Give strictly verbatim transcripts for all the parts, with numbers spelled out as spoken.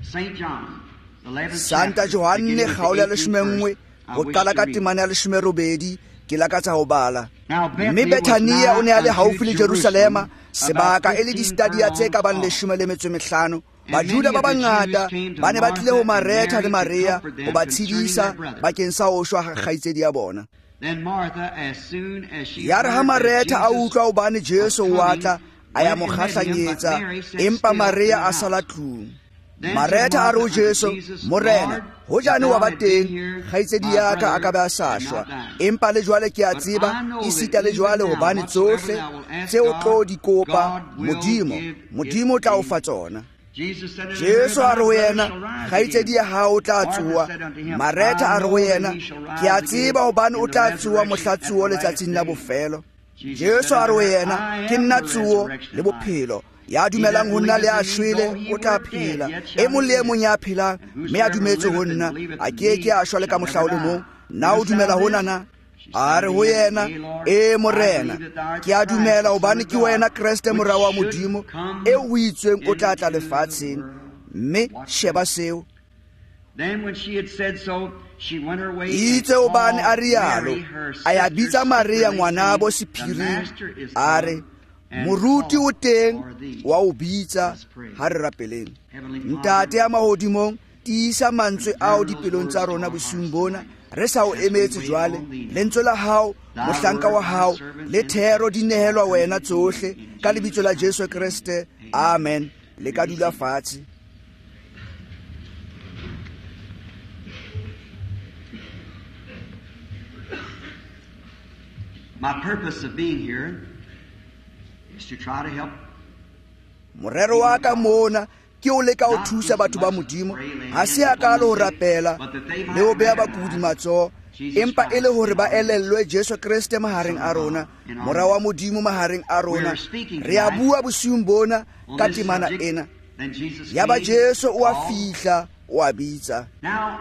Santa Johanne kgaolo ya leshome go qala ka temane ya leshome robedi ke lakatsa ho bala. Mme Bethania o ne a le haufi le Jerusalema sebaka e le di-stadia tse ka bang leshome le metso e mehlano. Bajuda ba bangata ba ne ba tlile ho Maretha le Maria ho ba tshedisa bakeng sa ho shwa kgaitsedi ya bona. Ya re ha Maretha a utlwa hobane Jesu wa tla a ya mo kgahlanyetsa, empa Maria a sala tlung. Maretha a re ho Jesu, Morena, ho jane wa ba teng, kgaitsedi ya ka a ka ba sa shwa, empa le jwale ke a tseba e sita le jwale hobane tsohle tse o tlo di kopa Modimo, Modimo o tla o fa tsona. Jesu a re ho yena, kgaitsedi ya hao o tla tsuwa. Maretha a re ho yena, ke a tseba hobane o tla tsuwa mohlatsuo letsatsing la bofelo. Jesu a re ho yena, ke nna tsuo le bophelo. Ya dumelang ho nna le a shwele o tla phela, e mong le e mong ya phelang mme a dumetse ho nna a ke ke a shwa le ka mohla o le mong. Na o dumela hona na? A re ho yena, e Morena, ke a dumela hobane ke wena Kriste Morao wa Modimo e o itsweng o tla tla lefatsheng. Mme sheba seo. Itse hobane a rialo a ya bitsa Maria ngwanabo sephiring, a re, Moruti o teng wa o bitsa. Ha re rapeleng. Ntate ya mahodimong, tiisa mantswe ao dipelong tsa rona bosiung bona, re sa o emetse jwale, lentswe la hao, mohlanka wa hao le thero di nehelwa wena tsohle ka lebitso la Jesu Kriste. Amen. Le ka dula fatshe. My purpose of being here is to try to help. Morero wa ka mona ke o leka o thusa batho ba Modimo, ha se a ka lo rapela le o beha bakudi matso, empa ele hore ba elellwe Jesu Kriste mahareng a rona, Morao wa Modimo mahareng a rona. Re a bua bosiung bona ka temana ena. Ya ba Jesu o a fihla o a bitsa. Now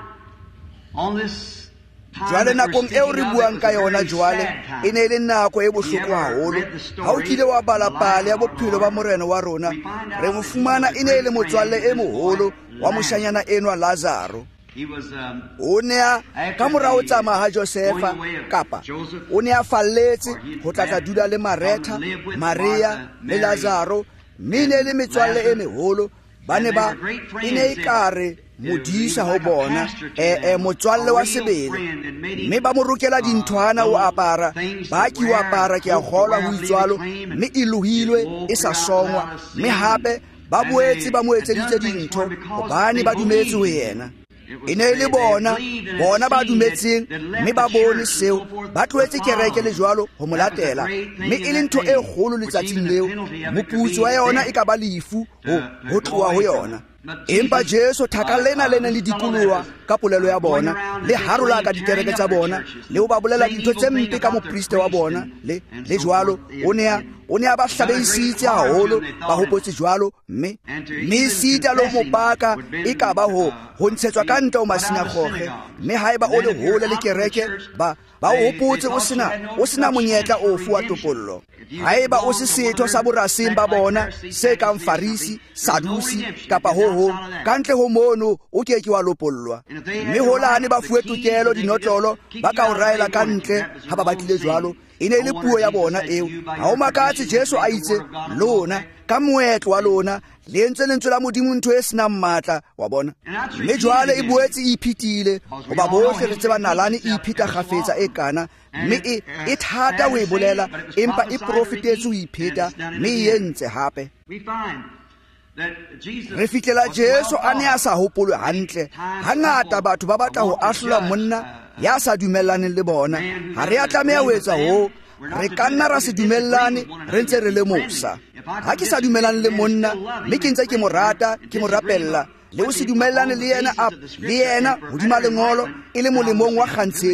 on this Jwale nakong eo re buang ka yona jwale e ne le nako e bohloko haholo. Ha o kile wa bala pale ya bophelo ba morena wa rona, re mo fumana e ne le motswalle e moholo wa moshanyana enwa Lazaro. O ne a ka morao tsamaya ha Josefa kapa o ne a falletse ho tlatla dula le Maretha, Maria le Lazaro, mme ne le metswalle e meholo. Ba ne ba e ne ikare modisa ho bona e e motswalle wa sebele, mme ba mo rokela dinthwana o apara, ba ki o apara ke a gola ho itswalo, mme e lohilwe e sa songwa, mme hape ba boetse ba mo etseditse dintho hobane ba dumetse ho yena. E ne le bona bona ba dumetseng, mme ba bone seo, ba tloetse kereke le jwalo ho mo latela, mme e le ntho e kgolo letsatsing leo, moputso wa yona e ka ba lefu ho tloha ho yona. Empa Jesu thaka lena lena le dikolowa ka polelo ya bona, le harola ka dikereke tsa bona, le o ba bolela dintho tse mpe ka mopriste wa bona, le le jwalo o ne a o ne a ba hlabeisitse haholo, ba hopotse jwalo, mme mme sita lo mopaka e ka ba ho ho ntshetswa ka ntle o masinagoge, mme haeba o le hole le kereke ba ba o hopotse o sena o sena monyetla o fu wa topollo. Haeba o se setho sa borasing ba bona se kang Farisi, Sadusi kapa ho ho kantle ho mono o ke ke wa lopollwa, mme holane ba fuwe tokelo dinotlolo ba ka o raela ka ntle ha ba batlile jwalo. E ne le puo ya bona eo. Ha o makatse Jesu a itse lona ka moetlo wa lona le ntse lentswe la Modimo ntho e senang matla wa bona, mme jwale e boetse e iphitile hoba bohle re tseba nalane e iphita kgafetsa e kana, mme e e thata o e bolela, empa e profitetse o ipheta, mme e entse hape. Re fitlela Jesu a ne a sa hopolwe hantle. Hangata batho ba batla ho ahlola monna ya sa dumellaneng le bona. Ha re a tlameha ho etsa ho, re ka nna ra se dumellane re ntse re le mosa. Ha ke sa dumellane le monna mme ke ntse ke mo rata, ke mo rapella, le o se dumellane le yena a le yena hodima lengolo e le molemong wa kgantshetso,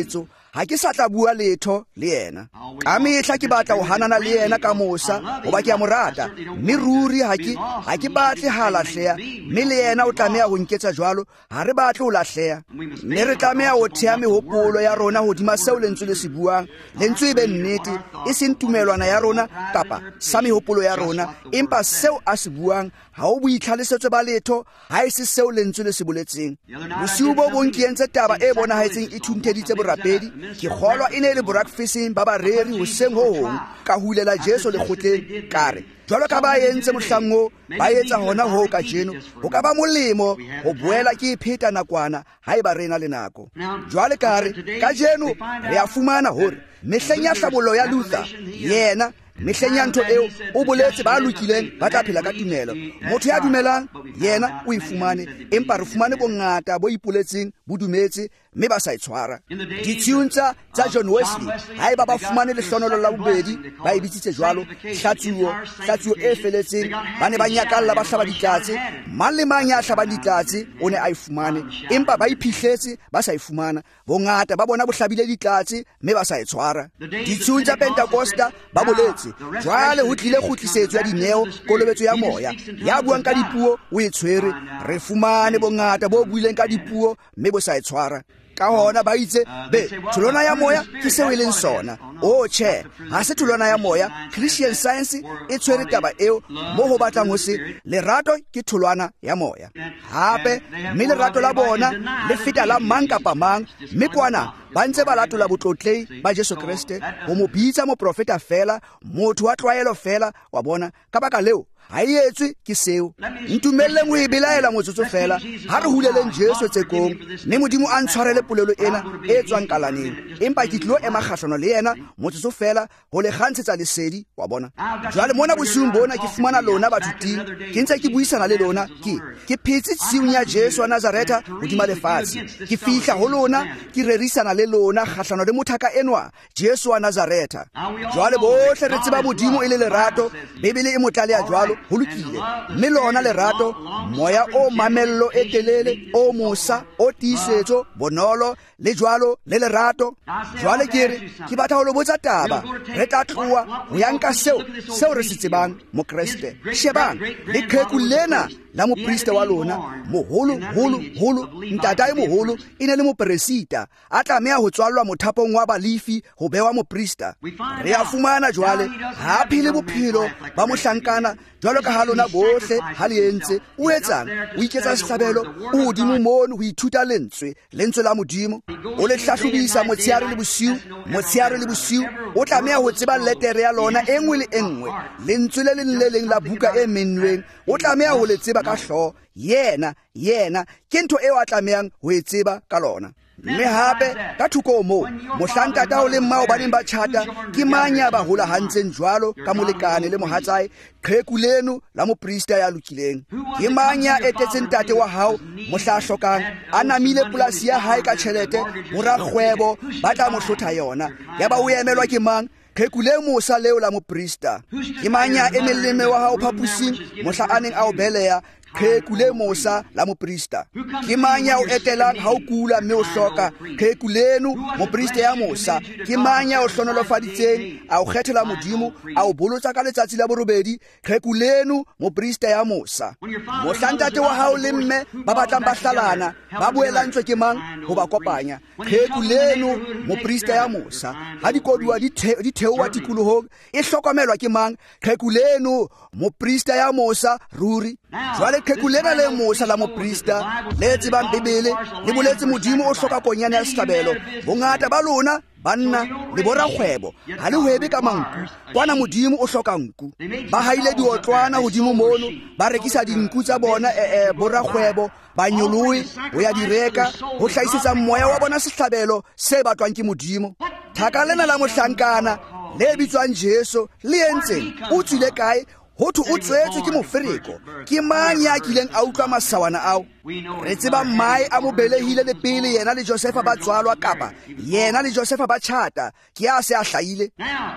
ha ke sa tla bua letho le yena. Ka mehla ke batla ho hanana le yena ka mosa hoba ke a mo rata, mme ruri ha ke ha ke batle ha lahleha, mme le yena o tlameha ho nketsa jwalo, ha re batle ho lahleha. Mme re tlameha ho theha mehopolo ya rona hodima seo lentswe le se buang, lentswe e be nnete, e seng tumelwana ya rona kapa sa mehopolo ya rona, empa seo a se buang ha o boitlhalosetso ba letho, ha e se seo lentswe le se boletseng. Bosiu bo bong ke entse taba e bonahetseng e thuntheditse borapedi, ke kgolwa e ne le breakfasteng ba bareri hoseng ho hong, ka hulela Jesu lekgotleng kare jwalo ka ba entse mohlang o ba etsa hona ho ka jeno, ho ka ba molemo ho boela ke ipheta nakwana ha e ba rena le nako. Jwale kare ka jeno re a fumana hore mehleng ya hlabollo ya Luther, yena mehleng ya ntho eo o boletse ba lokileng ba tla phela ka tumelo. Motho ya dumelang yena o ifumane, empa re fumane bongata bo ipoletseng bo dumetse mme ba sa itshwara. Ditshiyong tsa John Wesley ha eba ba fumane lehlonolo la bobedi ba e bitsitse jwalo hlatsuo, hlatsuo e feletseng, ba ne ba nyakalla ba hlaba ditlatse. Mang le mang ya hlabang ditlatse o ne a ifumane, empa ba iphihletse ba sa ifumana. Bongata ba bona bo hlabile ditlatse mme ba sa itshwara. Ditshiyong tsa Pentecosta ba boletse jwale ho tlile kgutlisetso ya dineo, kolobetso ya moya, ya buang ka dipuo o e tshwere. Re fumane bongata bo buileng ka dipuo mme bo sa itshwara. Ka hona ba itse be tholwana ya moya ke seo e leng sona. O tjhe, ha se tholwana ya moya. Christian Science e tshwere taba eo mo ho batlang ho se lerato ke tholwana ya moya. Hape mme lerato la bona le feta la mang kapa mang, mme kwana ba ntse ba latola botlotlei ba Jesu Kriste, ho mo bitsa moprofeta fela, motho wa tlwaelo fela, wa bona. Ka baka leo ha e etswe ke seo. Ntumelleng ho e belaela motsotso fela, ha re huleleng Jesu tsekong, mme Modimo a ntshwarele polelo ena e tswang kalaneng. Empa ke tlilo ema kgahlano le yena motsotso fela ho le kgantshetsa lesedi, wa bona. Jwale mona bosiung bona ke fumana lona batho ting, ke ntse ke buisana le lona, ke ke phetse tsiung ya Jesu wa Nazareta hodima lefatshe. Ke fihla ho lona ke rerisana le lona kgahlano le mothaka enwa Jesu wa Nazareta. Jwale bohle re tseba Modimo e le lerato, Bibele e motlaleha jwalo ho lokile, mme lona lerato, moya o mamello e telele, o mosa, o tiisetso, bonolo le jwalo le lerato. Jwale ke re ke batla ho lo botsa taba, re tla tloha ho ya nka seo seo re se tsebang mo Kriste. Shebang le qheku lena la mopriste wa lona, moholo holo holo, ntata e moholo e ne le mopresita, a tlameha ho tswallwa mothapong wa balifi ho bewa moprista. Re a fumana jwale ha phele bophelo ba mohlankana jwalo ka ha lona bohle ha le entse. O etsang? O iketsa sehlabelo o hodimo mono ho ithuta lentswe, lentswe la Modimo. O le hlahlobisa motsheare le bosiu, motsheare le bosiu. O tlameha ho tseba letere ya lona e nngwe le enngwe, lentswe le leng le leng la buka e menweng. O tlameha ho le tseba ka hlooho. Yena yena ke ntho eo a tlamehang ho e tseba ka lona. Mme hape ka thuko moo mohlang tata o le mmao ba neng ba tjhata, ke mang ya ba hola hantseng jwalo ka molekane le mohatsae, qheku leno la moprista ya lokileng? Ke mang ya etetseng tate wa hao mohla a hlokang, a namile polasi ya hae ka tjhelete, borakgwebo ba tla mo hlotha yona? Ya ba o emelwa ke mang? Qheku le mosa leo la moprista. Ke mang ya emelleme wa hao phapusing mohla a neng a o beleha? Qheku le mosa la moprista. Ke mang ya o etelang ha o kula mme o hloka? Qheku leno moprista ya mosa. Ke mang ya o hlonolofaditseng a o kgethela Modimo, a o bolotsa ka letsatsi la borobedi? Qheku leno moprista ya mosa. Mohlang tate wa hao le mme ba batlang ba hlalana, ba boelantswe ke mang ho ba kopanya? Qheku leno moprista ya mosa. Ha dikoduwa di theoha tikolohong, e hlokomelwa ke mang? Qheku leno moprista ya mosa ruri. Jwale qheku lena le mosa la moprista le tsebang Bibele le boletse Modimo o hloka konyana ya sehlabelo. Bongata ba lona banna le borakgwebo ha le hwebe ka manku, kwana Modimo o hloka nku. Ba haile diotlwana hodimo mono, ba rekisa dinku tsa bona eh, borakgwebo ba nyolohe ho ya direka ho hlahisetsa moya wa bona sehlabelo se batlwang ke Modimo. Thaka lena la mohlankana le bitswang Jesu le entseng o tswile kae? Ho thu o tswetswe ke mofereko. Ke mang ya kileng a utlwa masawana ao? Re tseba mmae a mo belehile le pele yena le Josefa ba tswalwa, kapa yena le Josefa ba tjhata ke a se a hlaile.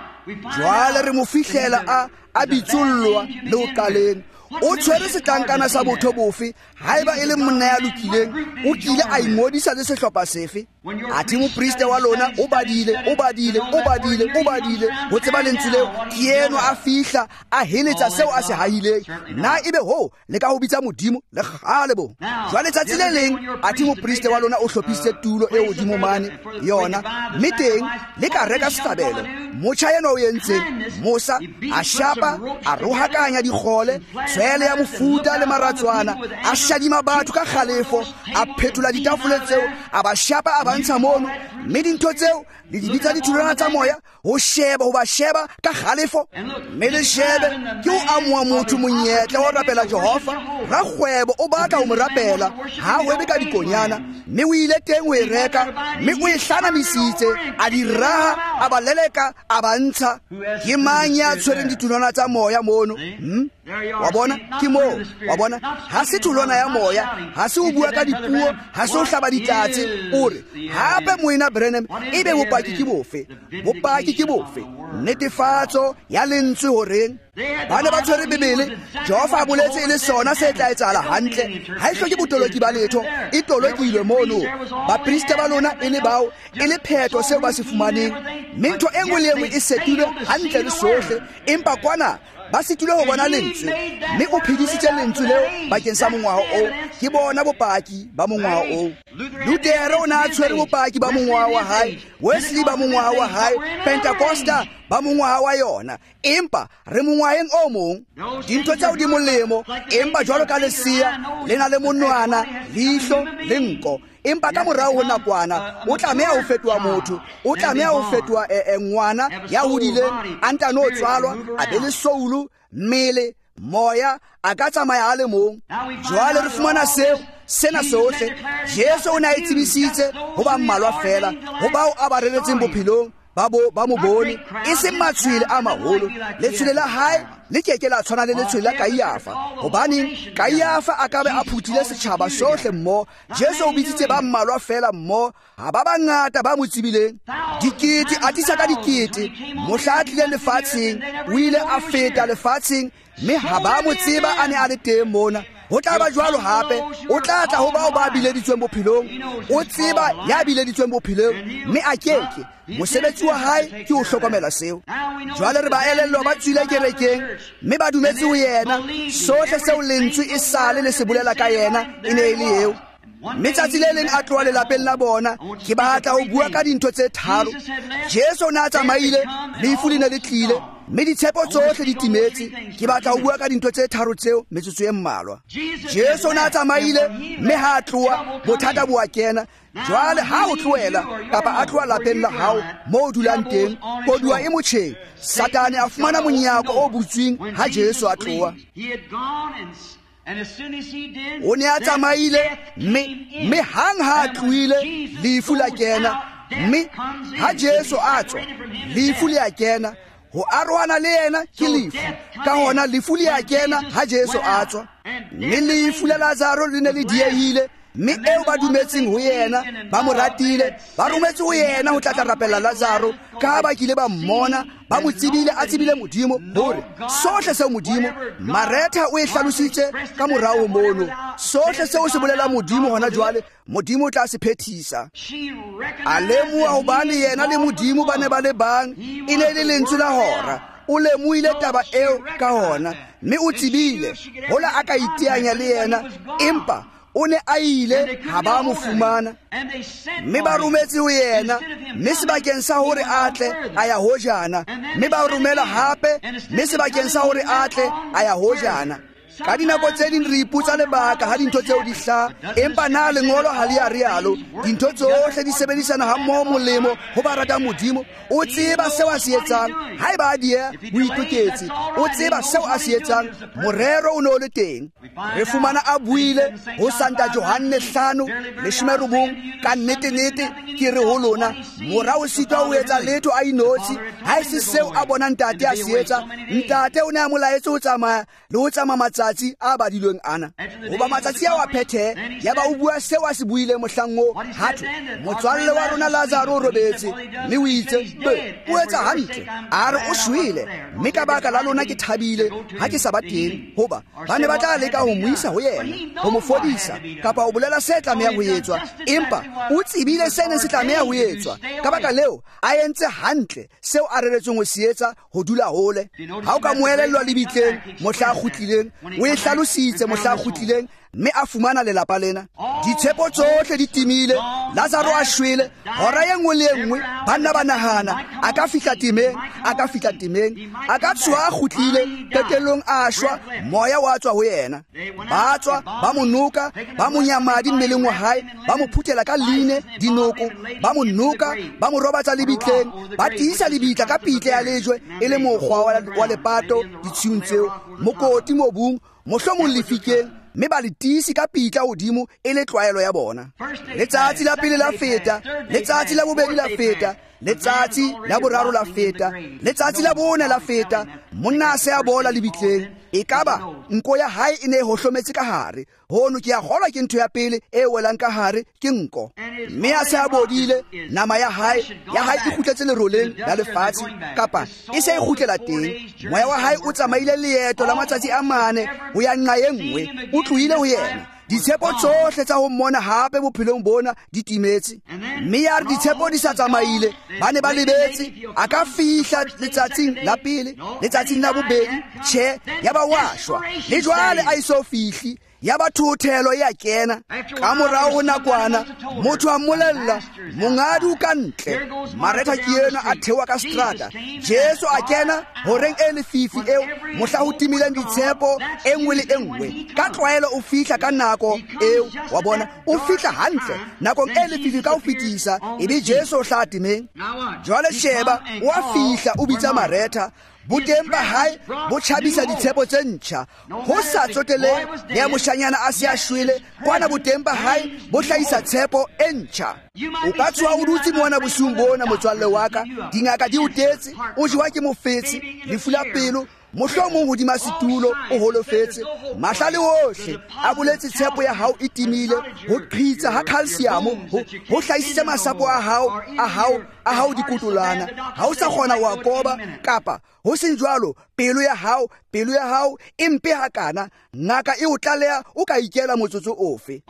Jwale re mo fihlela a a bitsollwa le ho qaleng. O tshwere setlankana sa botho bofe? Haeba e le monna ya lokileng, o kile a ingodisa le sehlopha sefe? athe mopriste wa lona o badile o badile o badile o badile ho tseba lentswe leo ke yena a fihla a heletsa seo a se haileng na ebe ho le ka ho bitsa modimo le kgale bo jwale tsatsi le leng athe mopriste wa lona o hlophisitse tulo e hodimo mane yona mme teng le ka reka sehlabelo motjha yena o yentseng Musa a shapa a rohakanya dikgole tswele ya mofuta le maratswana a shadima batho ka kgalefo a phetola ditafole tseo a ba shapa a bantsha mono mme dintho tseo le di bitsa ditholwana tsa moya ho sheba ho ba sheba ka kgalefo mme le shebe ke o amoa motho monyetla wa rapela Jehova rakgwebo o batla ho mo rapela ha ho ebe ka dikonyana mme o ile teng o e reka mme o e hlanamisitse a di raha a ba leleka a bantsha ke mang ya tshwereng ditholwana tsa moya mono wa bona ke mo wa bona ha se tholwana ya moya ha se o bua ka dipuo ha se o hlaba ditatse ore hape moina Branham ebe bopaki ke bofe bopaki ke bofe netefatso ya lentswe horeng bana ba tshwere bebele Jehova a boletse le sona se tla etsala hantle ha e hloke botoloki ba letho e tolokilwe mono ba priste ba lona e le bao e le phetho seo ba se fumaneng mentho engwe le engwe e setulwe hantle le sohle empa kwana ba situle ho bona lentswe mme o phedisitse lentswe leo bakeng sa mongwaho o ke bona bopaki ba mongwaho o Luther o na tshwere bopaki ba mongwaho wa hae Wesley ba mongwaho wa hae Pentecosta ba mongwaho wa yona empa re mongwaheng o mong dintho tsa di molemo empa jwalo ka lesia le na le monwana leihlo le nko empa ka morao ho nakwana o tlameha ho fetwa motho o tlameha ho fetwa ngwana ya hodile anta no tswalwa a be le soulu mmele moya a ka tsamaya a le mong jwale re fumana seo sena sohle Jesu o na itsebisitse ho ba mmalwa fela ho bao a ba reletseng bophelong babo ba mo bone e se matshwele a maholo letshwele la hae le keke la tshwana le letshwele la Kaiafa hobane Kaiafa a ka be a phutile setjhaba sohle mmo Jesu o bitsitse ba mmalwa fela mmo ha ba bangata ba mo tsibileng dikete a tisa ka dikete mohlatlile lefatsheng o ile a feta lefatsheng mme ha ba mo tseba a ne a le teng mona ho tla ba jwalo hape o tla tla ho bao ba bileditsweng bophelong o tseba ya bileditsweng bophelong mme a keke mosebetsi wa hae ke ho hlokomela seo jwale re ba elellwa ba tswile kerekeng mme ba dumetse ho yena sohle seo lentswe e sale le se bolela ka yena e ne e le eo mme tsatsi le leng a tloha lelapeng la bona ke batla ho bua ka dintho tse tharo Jesu o ne a tsamaile lefu le ne le tlile mme ditshepo tsohle di timetse ke batla ho bua ka dintho tse tharo tseo metsotso e mmalwa Jesu o ne a tsamaile mme ha a tloha bothata bo a kena jwale ha o tlohela kapa a tloha lapeng la hao moo o dulang teng koduwa e motjheng Satane a fumana monyako o butsweng ha Jesu a tloha o ne a tsamaile mme hang ha a tlohile lefu la kena mme ha Jesu a tswa lefu le a kena ho arohana le yena ke lefu ka hona lefu le a kena ha Jesu a tswa mme lefu la Lazaro le ne le diehile mme eo ba dumetseng ho yena ba mo ratile ba rometse ho yena ho tlatla rapela Lazaro ka ba kile ba mmona ba mo tsebile a tsebile modimo hore sohle seo modimo Maretha o e hlalositse ka morao mono sohle seo se bolela modimo hona jwale modimo o tla se phethisa a lemoha hobane yena le modimo ba ne ba le bang e ne le lentswe la hora o lemohile taba eo ka hona mme o tsebile hola a ka iteanya le yena empa o ne a ile ha ba mo fumana mme ba rometse ho yena mme sebakeng sa hore a tle a ya hojana mme ba romela hape mme sebakeng sa hore a tle a ya hojana ka dinako tse ding re iputsa lebaka ha dintho tseo di hla empa na lengolo ha le ya rialo dintho tsohle di sebedisana ha mmoho molemo ho ba rata modimo o tseba seo a se etsang ha eba a die o itoketse o tseba seo a se etsang morero o ne o le teng re fumana a buile ho Santa Johanne hlano leshome robong ka nnete nnete ke re ho lona morao sitwa o etsa letho a inotsi ha se seo a bona ntate a se etsa ntate o ne a molaetse ho tsamaya le ho tsamaya matsatsi a badilweng ana goba matsatsi a wa phethe ya ba o bua seo a se buile mohlang o hatho motswalle wa rona Lazaro o robetse mme o itse be o etsa hantle a re o shwele mme ka baka la lona ke thabile ha ke sa ba teng goba ba ne ba tla leka ho mo isa ho yena ho mo fodisa kapa o bolela se tlameha ho etswa empa o tsebile se ne se tlameha ho etswa ka baka leo a entse hantle seo a reretsweng ho se etsa ho dula hole ha o ka moelellwa le bitleng mohla a khutlileng o e hlalositse mohla a khutlileng mme a fumana lelapa lena ditshepo tsohle di timile Lazaro a shwele hora ye nngwe le ye nngwe banna ba nahana a ka fihla timeng a ka fihla timeng a ka tswa a khutlile qetellong a shwa moya wa tswa ho yena ba tswa ba monuka ba monyamadi mmeleng wa hae ba mo phuthela ka line dinoko ba monuka ba mo robatsa le bitleng ba tiisa le bitla ka pitle ya lejwe e le mokgwa wa lepato ditshiung tseo mokoti mobung mohlomong lefikeng mme ba le tiisi ka pitla hodimo e le tlwaelo ya bona letsatsi la pele la feta letsatsi la bobedi la feta letsatsi la boraro la feta letsatsi la bone la feta monna a se a bola le bitleng e kaba nko ya hae e ne e hohlometse ka hare hono ke a kgolwa ke ntho ya pele e welang ka hare ke nko mme a se a bodile nama ya hae ya hae e kgutletse leroleng la lefatshe kapa e se e kgutlela teng moya wa hae o tsamaile leeto la matsatsi a mane ho ya nqa e nngwe o tlohile ho yena ditshepo tsohle tsa ho mmona hape bophelong bona di timetse mme ya re ditshepo di sa tsamaile ba ne ba lebetse a ka fihla letsatsing la pele letsatsing la bobedi tjhe ya ba washwa le jwale a iso fihli ya ba thuthelo ya kena ka morao ho nakwana motho a mmolella mongadi o ka ntle mareta ke yena a thewa ka strata Jesu a kena horeng e lefifi eo mohla ho timileng ditshepo e nngwe le e nngwe ka tlwaelo o fihla ka nako eo wa bona o fihla hantle nakong e lefifi ka o fitisa ebe Jesu o hla timeng jwale sheba wa fihla o bitsa mareta boteng ba hae bo tjhabisa ditshepo tse ntjha ho sa tsoteleng le moshanyana a se a shwele kwana boteng ba hae bo hlahisa tshepo e ntjha o ka tswa o dutse mona bosung bona motswalle wa ka dingaka di o tetse o jewa ke mofetsi lefu la pelo mohlomong hodima setulo o holofetse mahlale ohle a boletse tshepo ya hao e timile ho qhitsa ha calcium ho hlahisitse masapo a hao a hao a hao dikotolana ha o sa kgona wa koba kapa ho seng jwalo pelo ya hao pelo ya hao e mpe hakana ngaka e o tlaleha o ka ikela motsotso ofe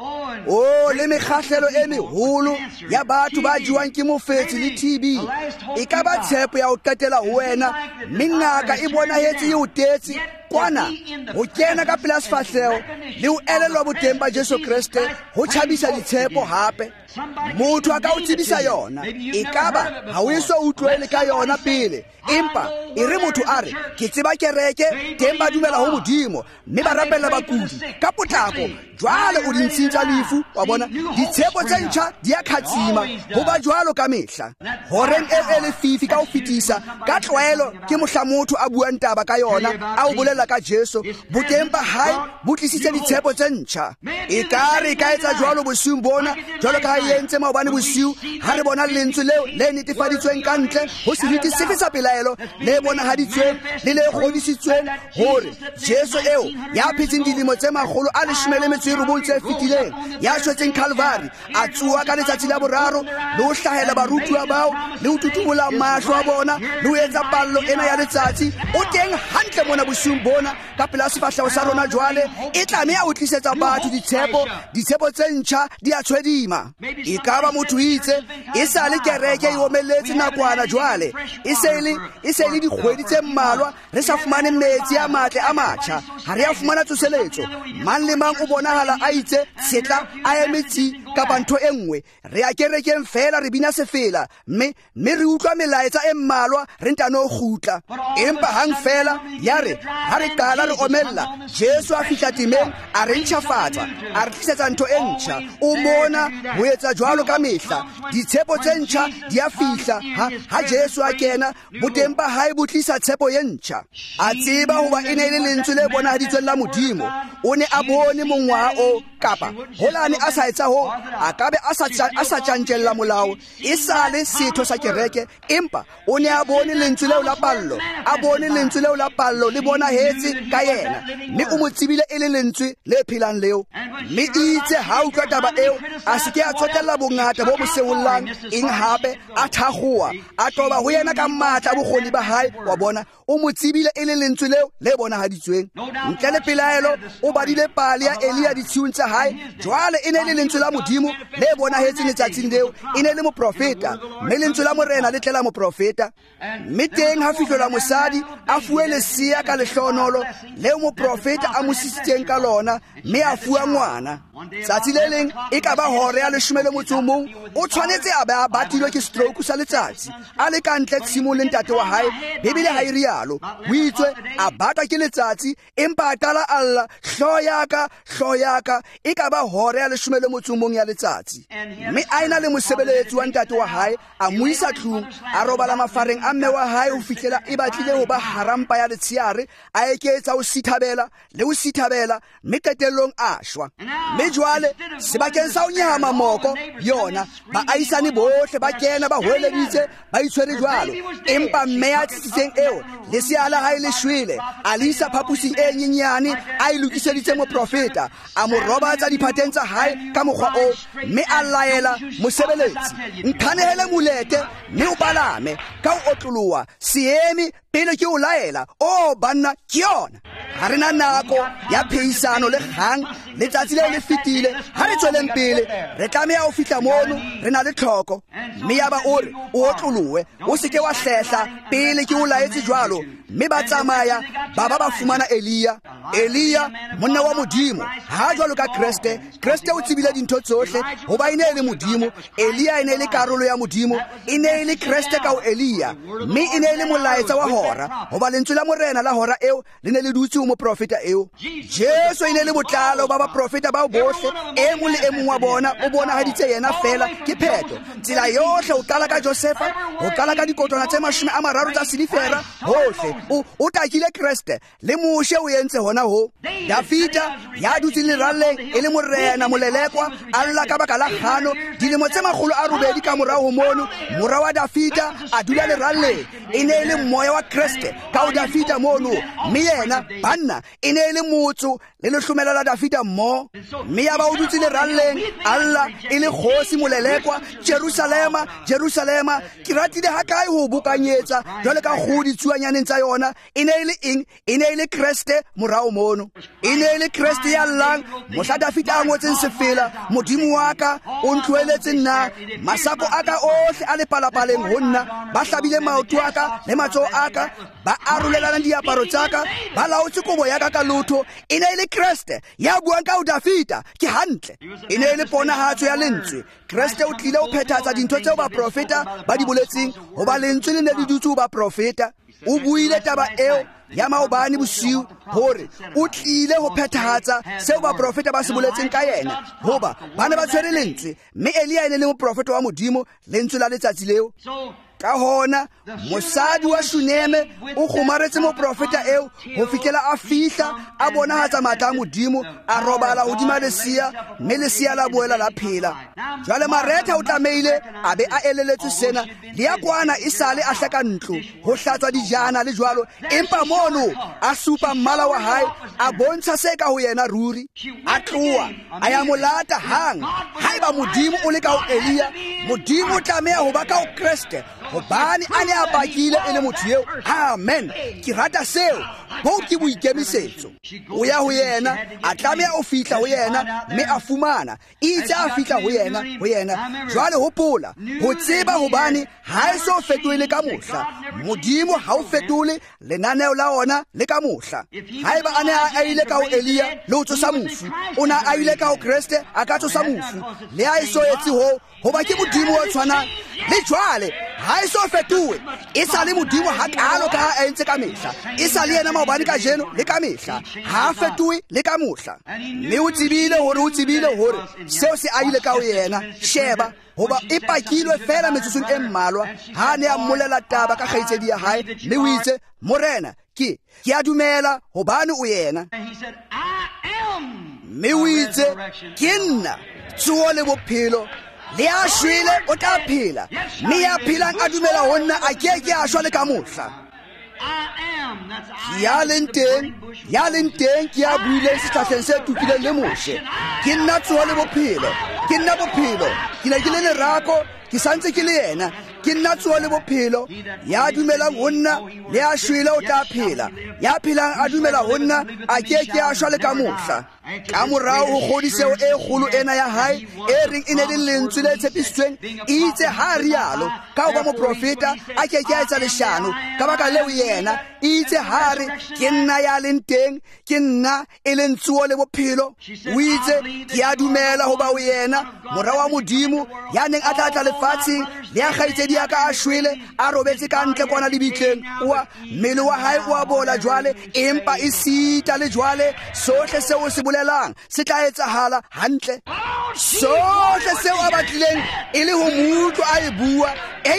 o le mekgahlelo e meholo ya batho ba jiwang ke mofetsi le T B e ka ba tshepo ya o qetela ho wena mengaka e bona hetse e o tetse kwana ho kena ka pela sefahleho le o elelwa boteng ba Jesu Kriste ho tjhabisa ditshepo hape motho a ka o tsebisa yona e kaba ha o eso utlwele ka yona pele empa e re motho a re ke tseba kereke teng ba dumela ho modimo mme ba rapella bakudi ka potlako jwale o dintshintsa lefu wa bona ditshepo tse ntjha di a khatsima ho ba jwalo ka mehla horeng e le fifi ka o fitisa ka tlwaelo ke mohla motho a buang taba ka yona a o bolela ka Jesu boteng ba hae bo tlisitse ditshepo tse ntjha e ka re ka etsa jwalo bosiung bona jwalo ka e entse maobane bosiu ha re bona lentswe leo le netefaditsweng ka ntle ho seriti sefe sa pelaelo le bona haditsweng le le kgodisitsweng hore Jesu eo ya phetseng dilemo tse magolo a leshome le metso e robong tse fetileng ya shwetseng Calvary a tsuwa ka letsatsi la boraro le ho hlahela barutwa bao le ho tutumola mahlo a bona le ho etsa pallo ena ya letsatsi o teng hantle mona bosiung bona ka pela sefahleho sa rona jwale e tlameha o tlisetsa batho ditshepo ditshepo tse ntjha di a tshwedima e ka ba motho itse e sa le kereke e omeletse nakwana jwale e se le e se le dikgwedi tse mmalwa re sa fumane metsi a matle a matjha ha re a fumana tsoseletso mang le mang o bonahala a itse setla a emetsi kapa ntho e nngwe re a kerekeng fela re bina sefela mme mme re utlwa melaetsa e mmalwa re ntano gutla empa hang fela ya re ha re qala re omella Jesu a fihla timeng a re ntjhafatsa a re tlisetsa ntho e ntjha o mona ho etsa jwalo ka mehla ditshepo tse ntjha di a fihla ha ha Jesu a kena boteng ba hae bo tlisa tshepo e ntjha a tseba hoba e ne le lentswe le bonahaditsweng la modimo o ne a bone mongwaha o kapa holane a sa etsa ho a ka be a sa tjantjella molao e sale setho sa kereke empa o ne a bone lentswe leo la pallo a bone lentswe leo la pallo le bona hetse ka yena mme o mo tsebile e le lentswe le phelang leo mme itse ha utlwa taba eo a se ke a tsotella bongata bo boseollang eng hape a thagoa a toba ho yena ka matla bogoni ba hae wa bona o mo tsebile e le lentswe leo le bona haditsweng ntle le pelaelo o badile pale ya Elia ditshung tsa hae jwale e ne le lentswe la modimo le bona hetse letsatsing leo e ne le moprofeta mme lentswe la morena le tlela moprofeta mme teng ha fihlola mosadi a fuwe lesia ka lehlonolo le moprofeta a mo sisitseng ka lona mme a fuwa ngwana tsatsi le leng e ka ba hore ya leshome le motho mong o tshwanetse a ba a batilwe ke stroke sa letsatsi a le ka ntle tshimong le ntate wa hae bebile ha e rialo o itswe a batwa ke letsatsi empa a qala alla hlo yaka hlo yaka e ka ba hore ya leshome le motho mong ya letsatsi mme a ena le mosebeletsi wa ntate wa hae a mo isa tlung a robala mafareng a mme wa hae ho fihlela e batlile ho ba harampa ya letshiare a eketsa ho sithabela le ho sithabela mme qetellong a shwa mme jwale sebakeng sa ho nyama moko yona ba aisane bohle ba kena ba hweleditse ba itshwere jwalo empa mme ya tsitseng eo le seala ha ile shwele alisa phapusing e nyenyane a ilukiseditse mo profeta a mo robatsa diphateng tsa hae ka mokgwa o mme a laela mosebeletsi nthanehele molete mme o balame ka o otloloa seemi pele ke o laela o banna ke yona ha rena nako ya pheisano le kgang letsatsi le le fitile ha re tsweleng pele re tlameha ho fihla mono re na le tlhoko mme ya ba o re o otloloe o se ke wa hlehla pele ke o laetse jwalo mme ba tsamaya ba ba ba fumana Elia Elia monna wa modimo ha jwalo ka Kriste Kriste o tsebile dintho tsohle ho ba ine le modimo Elia ine le karolo ya modimo ine le Kriste ka o Elia mme ine le molaetsa wa hora ho ba lentswe la morena la hora eo le ne le dutse ho mo profeta eo Jesu ine le botlalo ba ba profeta ba bohle e mo le e mong wa bona o bona haditse yena fela ke pheto tsela yohle o qala ka Josefa o qala ka dikotwana tse mashome a mararo tsa silifera hohle o takile Kriste le moshe o yentse hona ho Davida ya dutse le ralleng e le morena molelekwa alla ka baka la khano dilemo tse magolo a robedi ka morao ho mono mora wa Davida a dula le ralleng ine le moya wa Kriste ka o Davida mono mme yena banna ine le motso le le hlomela la Davida mo mme ya ba o dutse le ralleng alla e le kgosi molelekwa Jerusalema Jerusalema ke ratile ha kae ho bokanyetsa jwale ka khodi tsuanyaneng tsa yona ine ile eng ine ile Kriste morao mono ine ile Kriste ya llang mohla Davida a ngotseng sefela modimo wa ka o ntloeletse nna masako aka ohle a le palapaleng ho nna ba hlabile maoto aka le matso aka ba arolelana diaparo tsaka ba laotse kobo ya ka ka lotho ine ile Kriste ya buang ka o Davida ke hantle ine ile ponahatso ya lentswe Kriste o tlile o phethatsa dintho tseo ba profeta ba di boletseng ho ba lentswe le ne le dutse ho ba profeta o buile taba eo ya maobane bosiu hore o tlile ho phethahatsa seo ba profeta ba se boletseng ka yena hoba bana ba tshwere lentswe mme Elia ene le mo profeta wa modimo lentswe la letsatsi leo ka hona mosadi wa Shuneme o kgomaretse mo profeta eo ho fihlela a fihla a bonahatsa matla a modimo a robala hodima lesia mme lesia la boela la phela jwale maretha o tlameile a be a eleletse sena le ya kwana e sale a hlaka ntlo ho hlatswa dijana le jwalo empa mono a supa mmala wa hae a bontsha se ka ho yena ruri a tloa a ya molata hang haeba modimo o le ka o Elia modimo o tlameha ho ba ka o Kriste hobane a ne a bakile e le motho eo amen ke rata seo bo ke boikemisetso o ya ho yena a tlameha o fihla ho yena mme a fumana itse a fihla ho yena ho yena jwale hopola ho tseba hobane ha e so fetoile ka mohla modimo ha o fetole lenaneo la ona le ka mohla haeba ane a ile ka o Elia le o tsosa mofu ona a ile ka o Kriste a ka tsosa mofu le a iso etsi ho hoba ke modimo o tshwana le jwale ha iso fetoe e sa le modimo ha kalo ka a entse ka mehla e sa le yena maobane ka jeno le ka mehla ha fetoe le ka mohla mme o tsebile hore o tsebile hore seo se a ile ka o yena sheba hoba e pakilwe fela metsotsong e mmalwa ha ne a mmolela taba ka kgaitsedi ya hae mme o itse morena ke ke a dumela hobane o yena mme o itse ke nna tsoho le bophelo le a shwele o tla phela mme ya phelang a dumela ho nna a ke ke a shwa le ka mohla ya leng teng ya leng teng ke a buile sehlahleng se tukileng le moshe ke nna tsoho le bophelo ke nna bophelo ke ne ke le lerako ke santse ke le yena ke nna tsoho le bophelo ya dumelang ho nna le a shwele o tla phela ya phelang a dumela ho nna a ke ke a shwa le ka mohla ka morao ho kgodiseo e kgolo ena ya hae e reng e ne le lentswe le tshepisitsweng e itse ha rialo ka ho ba moprofeta a ke ke a etsa leshano ka baka leo yena e itse ha re ke nna ya leng teng ke nna e leng tsoho le bophelo o itse ke a dumela ho ba o yena morao wa modimo ya neng a tla tla lefatsheng le a kgaitsedi ya ka a shwele a robetse ka ntle kwana lebitleng wa mmele wa hae o a bola jwale empa e sita le jwale sohle seo se bolelang se tla etsahala hantle sohle seo a batlileng e le ho motho a e bua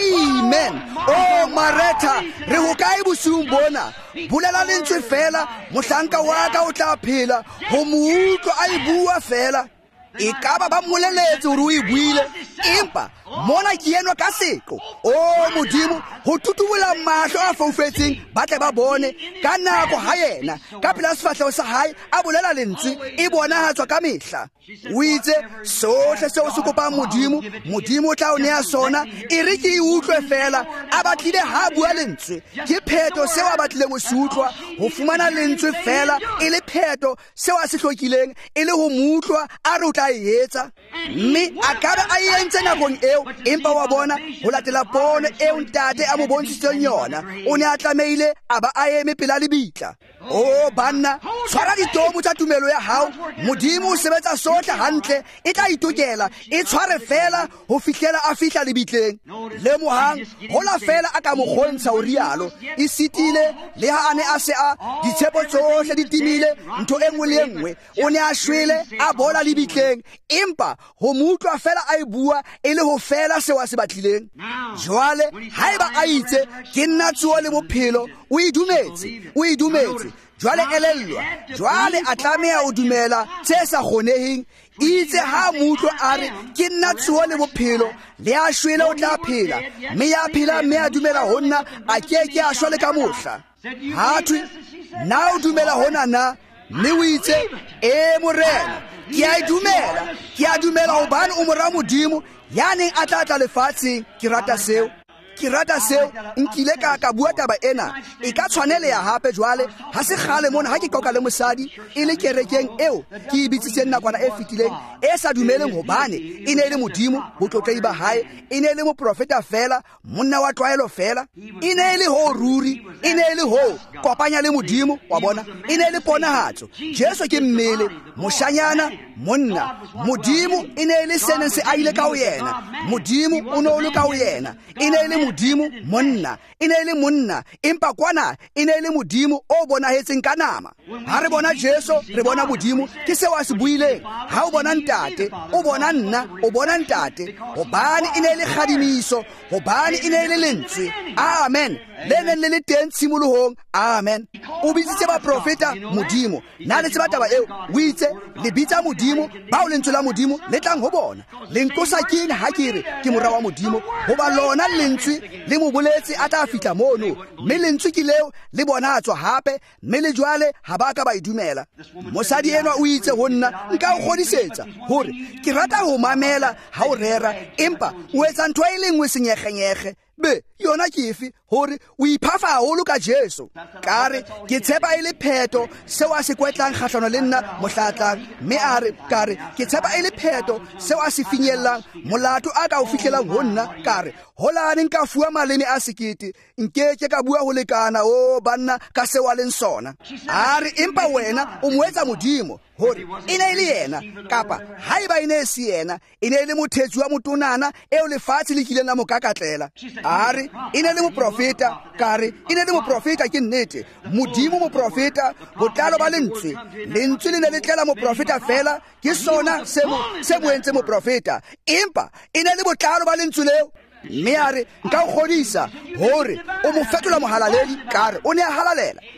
amen o Mareta re ho kae bosiung bona bulela lentswe fela mohlanka wa ka o tla phela ho motho a e bua fela e ka ba ba mmoleletse hore o e buile empa mona ke enwa ka seko o modimo ho tutubola mahlo a foufetseng ba tle ba bone ka nako ha yena ka pela sefahlego sa hae a bolela lentswe e bonahatswa ka mehla o itse sohle seo se kopang modimo modimo o tla o nea sona e re ke e utlwe fela a batlile ha bua lentswe ke pheto seo a batlileng ho se utlwa ho fumana lentswe fela e le pheto seo a se hlokileng e le ho mutlwa a re o tla e etsa mme a ka ba a e entse nakong eo empa wa bona ho latela pono eo ntate a mo bontshitseng yona o ne a tlameile a ba a eme pela lebitla o banna tshwara ditomo tsa tumelo ya hao modimo o sebetsa sohle hantle e tla itokela e tshware fela ho fihlela a fihla lebitleng le mohang hola fela a ka mo kgontsha ho rialo e sitile le ha ane a se a ditshepo tsohle di timile ntho e nngwe le nngwe o ne a shwele a bola lebitleng empa ho mutlwa fela a e bua e le ho fela seo a se batlileng jwale haeba a itse ke nna tsoho le bophelo o e dumetse o e dumetse jwale elellwa jwale a tlameha o dumela tse sa kgoneheng itse ha motho a re ke nna tsoho le bophelo le a shwele o tla phela mme ya phela mme a dumela ho nna a ke ke a shwa le ka mohla hathwe na o dumela hona na mme o itse e morena ke a dumela ke a dumela hobane o mora modimo ya neng a tla tla lefatsheng ke rata seo ke rata seo nkile ka ka bua taba ena e ka tshwaneleha hape jwale ha se kgale mona ha ke qoka le mosadi e le kerekeng eo ke e bitsitseng nakwana e fetileng e sa dumeleng hobane e ne le modimo botlotlei ba hae e ne le moprofeta fela monna wa tlwaelo fela e ne le ho ruri e ne le ho kopanya le modimo wa bona e ne le ponahatso Jesu ke mmele moshanyana monna modimo e ne le sene se a ile ka ho yena modimo o no le ka ho yena e ne le modimo monna e ne le monna empa kwana e ne le modimo o bonahetseng ka nama ha re bona Jesu re bona modimo ke se wa se buileng ha o bona ntate o bona nna o bona ntate hobane e ne le khadimiso hobane e ne le lentswe amen le ne le teng tshimolohong amen o bitsitse ba profeta modimo na le tseba taba eo o itse le bitsa modimo ba o lentswe la modimo le tlang ho bona le nkosa keng ha ke re ke mora wa modimo hoba lona lentswe le mo boletse a tla fihla mono mme lentswe ke leo le bona tswa hape mme le jwale ha ba ka ba idumela mosadi enwa o itse ho nna nka o godisetsa hore ke rata ho mamela ha o rera empa o etsa ntho e lengwe senyegengege be yona ke efe hore o iphafa haholo ka Jesu kare ke tshepa e le pheto seo a se kwetlang kgahlano le nna mohlatlang mme a re kare ke tshepa e le pheto seo a se finyellang molato a ka o fihlelang ho nna kare holane nka fuwa maleme a sekete nkeke ka bua ho lekana o banna ka seo a leng sona a re empa wena o moetsa modimo hore e ne le yena kapa haiba e ne se yena e ne le mothetsi wa motonana eo lefatshe le kileng la mokakatlela a re e ne le moprofeta kare e ne le moprofeta ke nnete modimo moprofeta botlalo ba lentswe lentswe le ne le tlela moprofeta fela ke sona se mo se moentse moprofeta empa e ne le botlalo ba lentswe leo mme a re nka o kgodisa hore o mo fetola mohalaledi kare o ne a halalela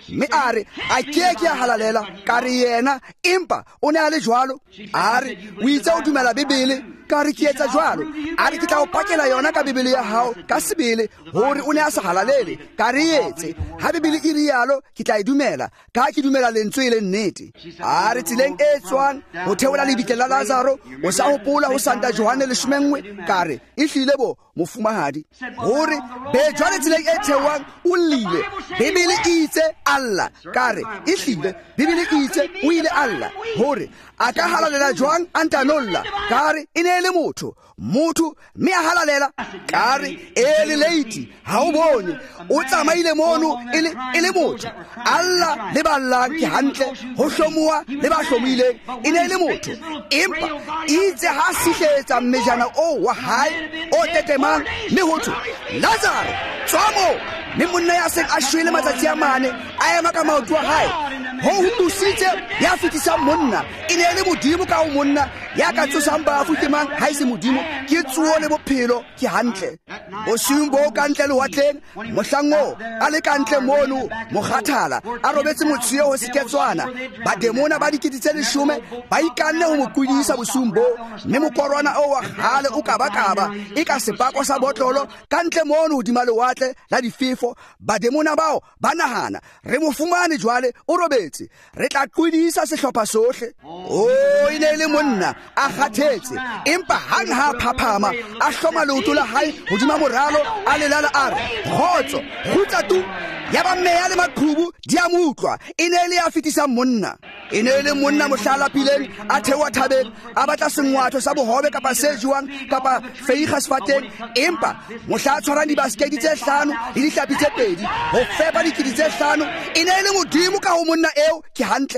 mme a re a ke ke a halalela ka re yena empa o ne a le jwalo a re o itse o dumela Bibele ka re ke etsa jwalo a re ke tla o pakela yona ka Bibele ya hao ka sebele hore o ne a sa halalele ka re etse ha Bibele e rialo ke tla e dumela ka ke dumela lentswe le nnete a re tsileng e tswang ho theola lebitla la Lazaro o sa hopola ho Santa Johane le shemengwe ka re e hlile bo mofumahadi hore be jwale tsileng e theoang o lile Bibele e itse alla ka re e hlile Bibele e itse o ile alla hore a ka halalela jwang antanolla ka re e ne le motho motho mme a halalela ka re e le late ha o bone o tsamaile mono e le motho alla le ballang ke hantle ho hlomuwa le ba hlomileng e ne le motho empa itse ha sihletsa mmejana o wa hae o tetemang mme hotho Lazaro tswamo mme monna ya seng a shwele matsatsi a mane a ema ka maoto a hae ho hupusitse ya fitisa monna e ne le modimo ka o monna ya ka tsosang ba futemang ha ise modimo ke tsuo le bophelo ke hantle o simbo ka ntle le watleng mohlango a le ka ntle mono mogathala a robetse motshie ho seketswana ba demona ba dikitse le shume ba ikanne ho mokudisa bosumbo mme mokorwana o wa hale o ka bakaba e ka sepako sa botlolo ka ntle mono hodima le watle la difefo ba demona bao ba nahana re mo fumane jwale o robetse re tla qudisa sehlopha sohle o ine le monna a kgathetse empa hang ha phaphama a hloma leoto la hae hodima moralo a lelala a re khotso khutsa tu ya ba meya le maqhubu di a mutlwa e ne le ya fitisa monna e ne le monna mohlala pileng a thewa thabeng a batla sengwatho sa bohobe kapa se jwang kapa feiga sfateng empa mohla tshwarang di basketi tse hlano le dihlapi tse pedi ho fepa dikidi tse hlano e ne le modimo ka ho monna eo ke hantle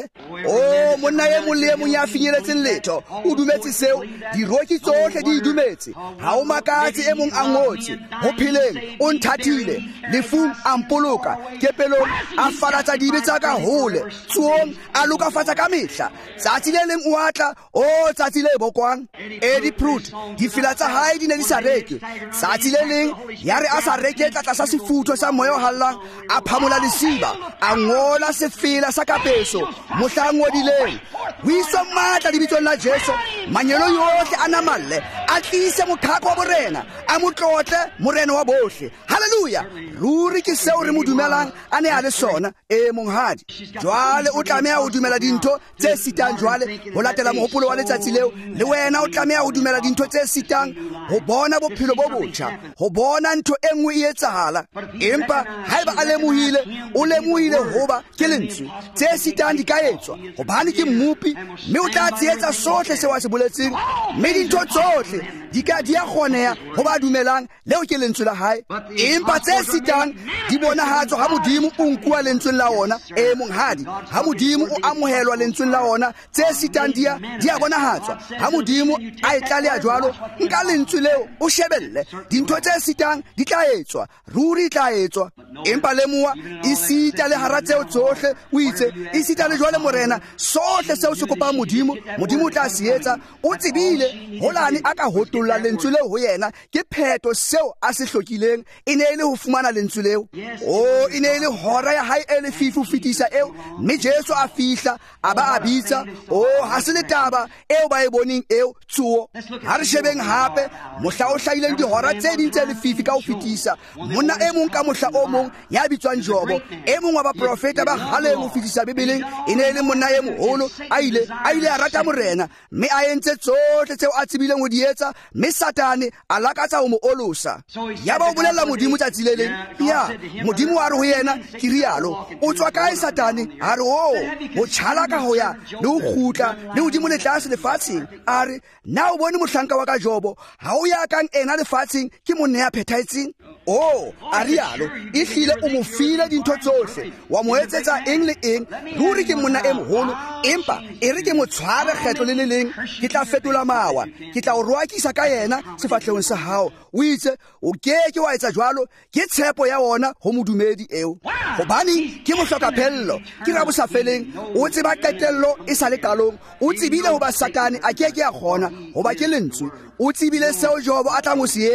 o monna ye molle mo ya finyeletseng letho o dumetse seo di roki tsohle di dumetse ha o makatse e mong a ngotse ho phileng o nthathile lefu ampoloka kepelong a falatsa dibe tsa ka hole tsuong a lokafatsa ka mehla tsatsi le leng o atla o tsatsi le bokwang edi prut di fila tsa hae di ne di sa reke tsatsi le leng ya re a sa reke tla sa sefutho sa moya o hallang a phamola lesiba a ngola sefela sa kapeso mohla ngodileng ho iswa matla dibitsong la Jesu manyelo yohle a namalle a tlise mokhako wa borena a motlotle morena wa bohle haleluya ruri ke seo re mo dumelang a ne a le sona e monghadi jwale o tlameha ho dumela dintho tse sitang jwale ho latela mohopolo wa letsatsi leo le wena o tlameha ho dumela dintho tse sitang ho bona bophelo bo botjha ho bona ntho e nngwe e etsahala empa haeba a lemohile o lemohile hoba ke lentswe tse sitang di ka etswa hobane ke mmupi mme o tla tsietsa sohle se wa se boletseng mme dintho tsohle di ka di a kgoneha ho ba dumelang leo ke lentswe la hae empa tse sitang di bonahatso ha modimo o nkuwa lentsweng la ona e monghadi ha modimo o amohelwa lentsweng la ona tse sitang dia di a bonahatswa ha modimo a etlale a jwalo nka lentswe leo o shebelle dintho tse sitang di tla etswa ruri tla etswa empa lemoa isita le hara tseo tsohle o itse isita le jwale morena sohle seo se kopa modimo modimo o tla se etsa o tsebile holane a ka hotolla lentswe leo ho yena ke pheto seo a se hlokileng e ne e le ho fumana lentswe leo o e ne e le hora ya hae e le fifu fitisa eo mme Jesu a fihla a ba a bitsa o ha se le taba eo ba e boneng eo tsuo ha re shebeng hape mohla o hlahileng dihora tse ding tse le fifi ka ho fitisa monna e mong ka mohla o mong ya bitswang Jobo e mong wa ba profeta ba haleng ho fitisa Bibeleng e ne e le monna e moholo a ile a ile a rata morena mme a entse tsohle tseo a tsibileng ho di etsa mme Satane a lakatsa ho mo olosa ya ba o bolella modimo tsa tsileleng ya modimo a re ho yena ke rialo o tswa kae Satane a re o ho tjhala ka ho ya le ho khutla le hodimo le tlase lefatsheng a re na o bone mohlanka wa ka Jobo ha o ya kang ena lefatsheng ke monne ya phethaetseng o a rialo e hlile o mo file dintho tsohle wa mo etsetsa eng le eng ruri ke monna e moholo empa e re ke mo tshware kgetlo le le leng ke tla fetola mawa ke tla o roakisa ka yena sefahlehong sa hao o itse o keke wa etsa jwalo ke tshepo ya ona ho modumedi eo hobane ke mohlokaphello ke ra bosafeleng o tseba qetello e sa le qalong o tsebile ho ba Satane a keke a kgona ho ba ke lentswe o tsebile seo Jobo a tla mo se etsa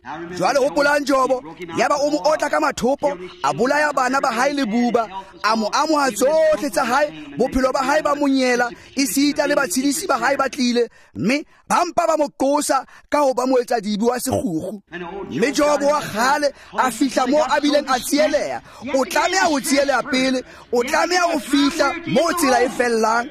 jwale hopolang Jobo yaba o mo otla ka mathopo a bolaya bana ba hae le buba a mo amoha tsohle tsa hae bophelo ba hae ba monyela isita le batshedisi ba hae ba tlile mme ba mpa ba mo qosa ka ho ba mo etsa dibi wa sekgukgu mme Jobo wa khale a fihla mo a bileng a tsieleha o tlameha ho tsieleha pele o tlameha ho fihla mo tsela e fellang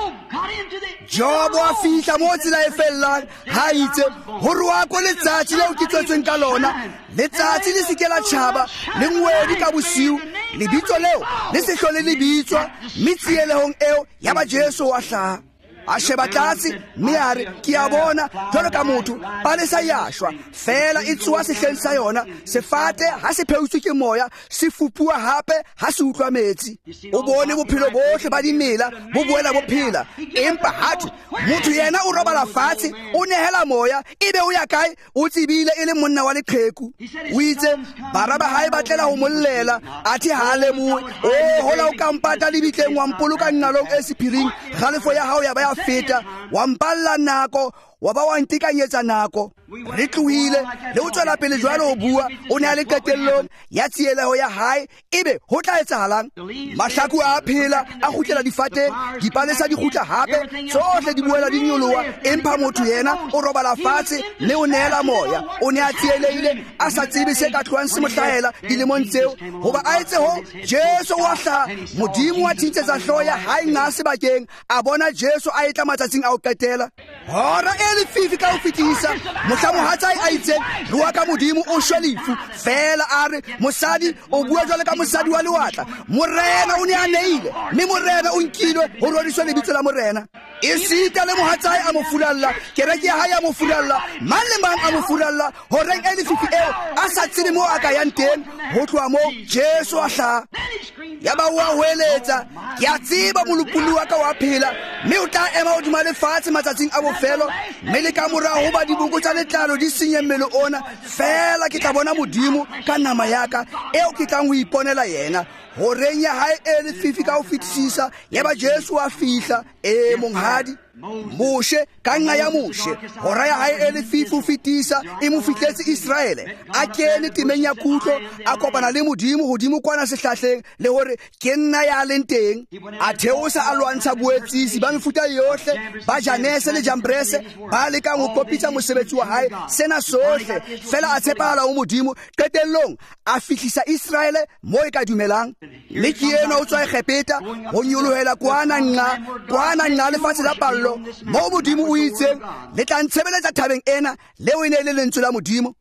Job wa fihla mo tsela e fellang ha itse hore wa ko letsatsi le o ke tswetsweng ka lona letsatsi le sikela tshaba le ngwedi ka bosiu lebitso leo le se hlole le bitswa mitsielehong eo ya ba Jesu wa hlaha a sheba tlase mme a re ke a bona jwalo ka motho palesa yashwa fela e tsoa sehleng sa yona sefate ha se pheutswe ke moya se fupua hape ha se utlwa metsi o bone bophelo bohle ba dimela bo boela bophela empa hathe motho yena o robala fatshe o nehela moya ebe o ya kae o tsibile e le monna wa leqheku o itse bara ba hae ba tlela ho mollela athi ha le mo o hola o kampata le bitleng wa mpoloka nnalong e sephiring kgalefo ya hao ya ba feta wa mpalla nako wa ba wa ntikanyetsa nako re tlohile le o tswela pele jwalo ho bua o ne a le qetellong ya tsieleho ya hae ebe ho tla etsahalang mahlaku a phela a kgutlela difateng dipalesa di kgutla hape tsohle di buela di nyoloha empa motho yena o robala fatshe le o nehela moya o ne a tsielehile a sa tsebe se ka tlohang se mo hlahela dilemong tseo hoba a etse ho Jesu wa hlaha modimo wa thintsetsa hlooho ya hae nqa sebakeng a bona Jesu a etla matsatsing a ho qetela hora e lefifi ka ho fetisa mohla mohatsai a itseng re wa ka modimo o shwelifu fela a re mosadi o bua jwale ka mosadi wa lewatla morena o ne a neile mme morena o nkilwe ho rodiswa lebitso la morena e sita le mohatsai a mo fulalla kereke ya hae a mo fulalla mang le mang a mo fulalla horeng e lefifi eo a sa tsebe moo a ka yang teng ho tloha moo Jesu a hlaha ya ba wa hweletsa ke a tseba molopolo wa ka wa phela mme o tla ema hodima lefatshe matsatsing a bofelo mme le ka morao ho ba diboko tsa letlalo di senye mmele ona fela ke tla bona modimo ka nama yaka eo ke tlang ho iponela yena horeng ya hae e lefifi ka ho fetisisa ya ba Jesu a fihla e monghadi Moshe ka nqa ya Moshe hora ya hae e lefifi ho fetisa e mo fihletse Israele a kene temeng ya khutlo a kopana le modimo hodimo kwana sehlahleng le hore ke nna ya leng teng a theosa a lwantsha boetsisi ba mefuta yohle ba Janese le Jambrese ba le ka ho kopitsa mosebetsi wa hae sena sohle fela a tshepahala ho modimo qetellong a fihlisa Israele mo e ka dumelang le ke ena o tswa Egepeta ho nyolohela kwana nqa kwana nqa lefatshe la pallo mo modimo o itseng le tla ntshebeletsa thabeng ena leo e ne le lentswe la modimo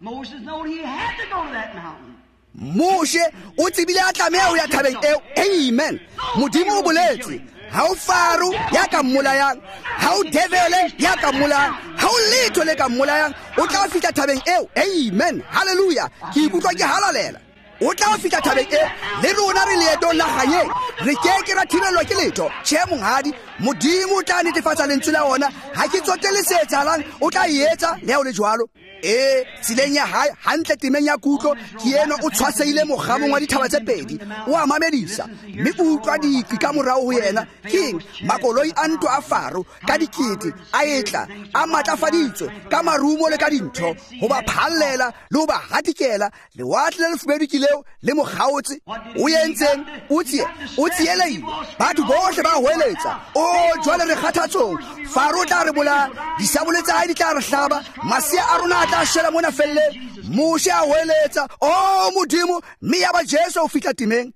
Moshe o tsebile a tlameha ho ya thabeng eo amen modimo o boletse ha o Faro ya ka mmolayang ha o devele ya ka mmolayang ha o letho le ka mmolayang o tla fihla thabeng eo amen hallelujah ke ikutlwa ke halalela o tla fihla thabeng eo le rona re leetong la ganyeng re ke ke ra thibelwa ke letho tjhe monghadi modimo o tla netefatsa lentswe la ona ha ke tsotele se etsahalang o tla etsa le ha o le jwalo e tsileng ya hae hantle temeng ya kutlo ke ena o tshwaseile mogamong wa dithaba tse pedi o a mamedisa mme o utlwa dikwi ka morao ho yena keng makoloi a ntwa a Faro ka dikete a etla a matlafaditswe ka marumo le ka dintho ho ba phallela le ho ba hatikela lewatle le lefubedu kileo le mogaotse o yentseng o tsie o tsieleile batho bohle ba hweletsa o jwale re kgathatsong Faro tla re bola disabole tsa hae di tla re hlaba masia a rona tla shela mona felle Moshe a hweletsa o modimo mme ya ba Jesu o fihla timeng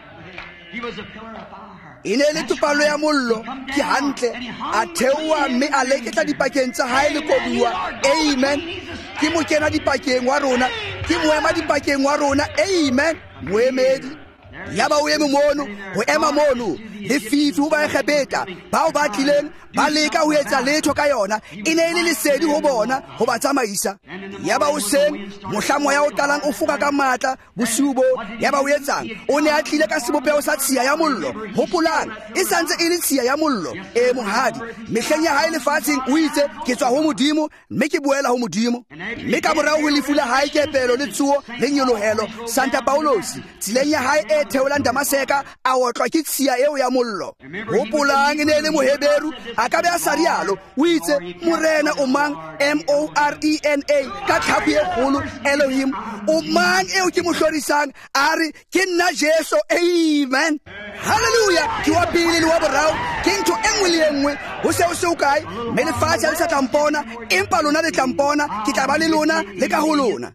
ine le tupalo ya mollo ke hantle a theoa mme a leketla dipakeng tsa hae le koduwa amen ke mo kena dipakeng wa rona ke moema dipakeng wa rona amen moemedi ya ba o eme mono ho ema mono le fifi ho ba Egepeta bao ba tlileng ba leka ho etsa letho ka yona e ne le lesedi ho bona ho ba tsamaisa ya ba o seng mohlamo ya o talang o fuka ka matla bosiubo ya ba o etsang o ne a tlile ka sebopeo sa tshiya ya mollo hopolang e santse e le tshiya ya mollo e mohadi mehleng ya hae lefatsheng o itse ke tswa ho modimo mme ke boela ho modimo mme ka morao ho lefula hae ke pelo le tsuo le nyolohelo Santa Paulos tsileng ya hae e theolang Damaseka a otlwa ke tshiya eo ya ya mollo. Hopolang e ne le Moheberu a ka be a sa rialo o itse morena o mang, M O R E N A, ka tlhapi e kgolo Elohim, o mang eo ke mo hlorisang a re ke nna Jesu. Amen, hallelujah. Ke wa pele le wa borao ke ntho e nngwe le e nngwe ho se o se o kae mme lefatshe ha le sa tlampona empa lona le tlampona ke tla ba le lona le ka ho lona.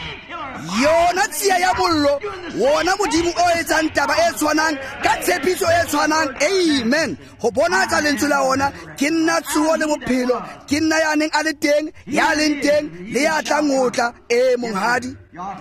Yona tsia ya mollo wona modimo o etsang taba e tshwanang ka tshepiso e tshwanang. Amen. Ho bona tsa lentswe la ona ke nna tsuo le bophelo, ke nna ya neng a le teng, ya leng teng le ya tla ngotla. E monghadi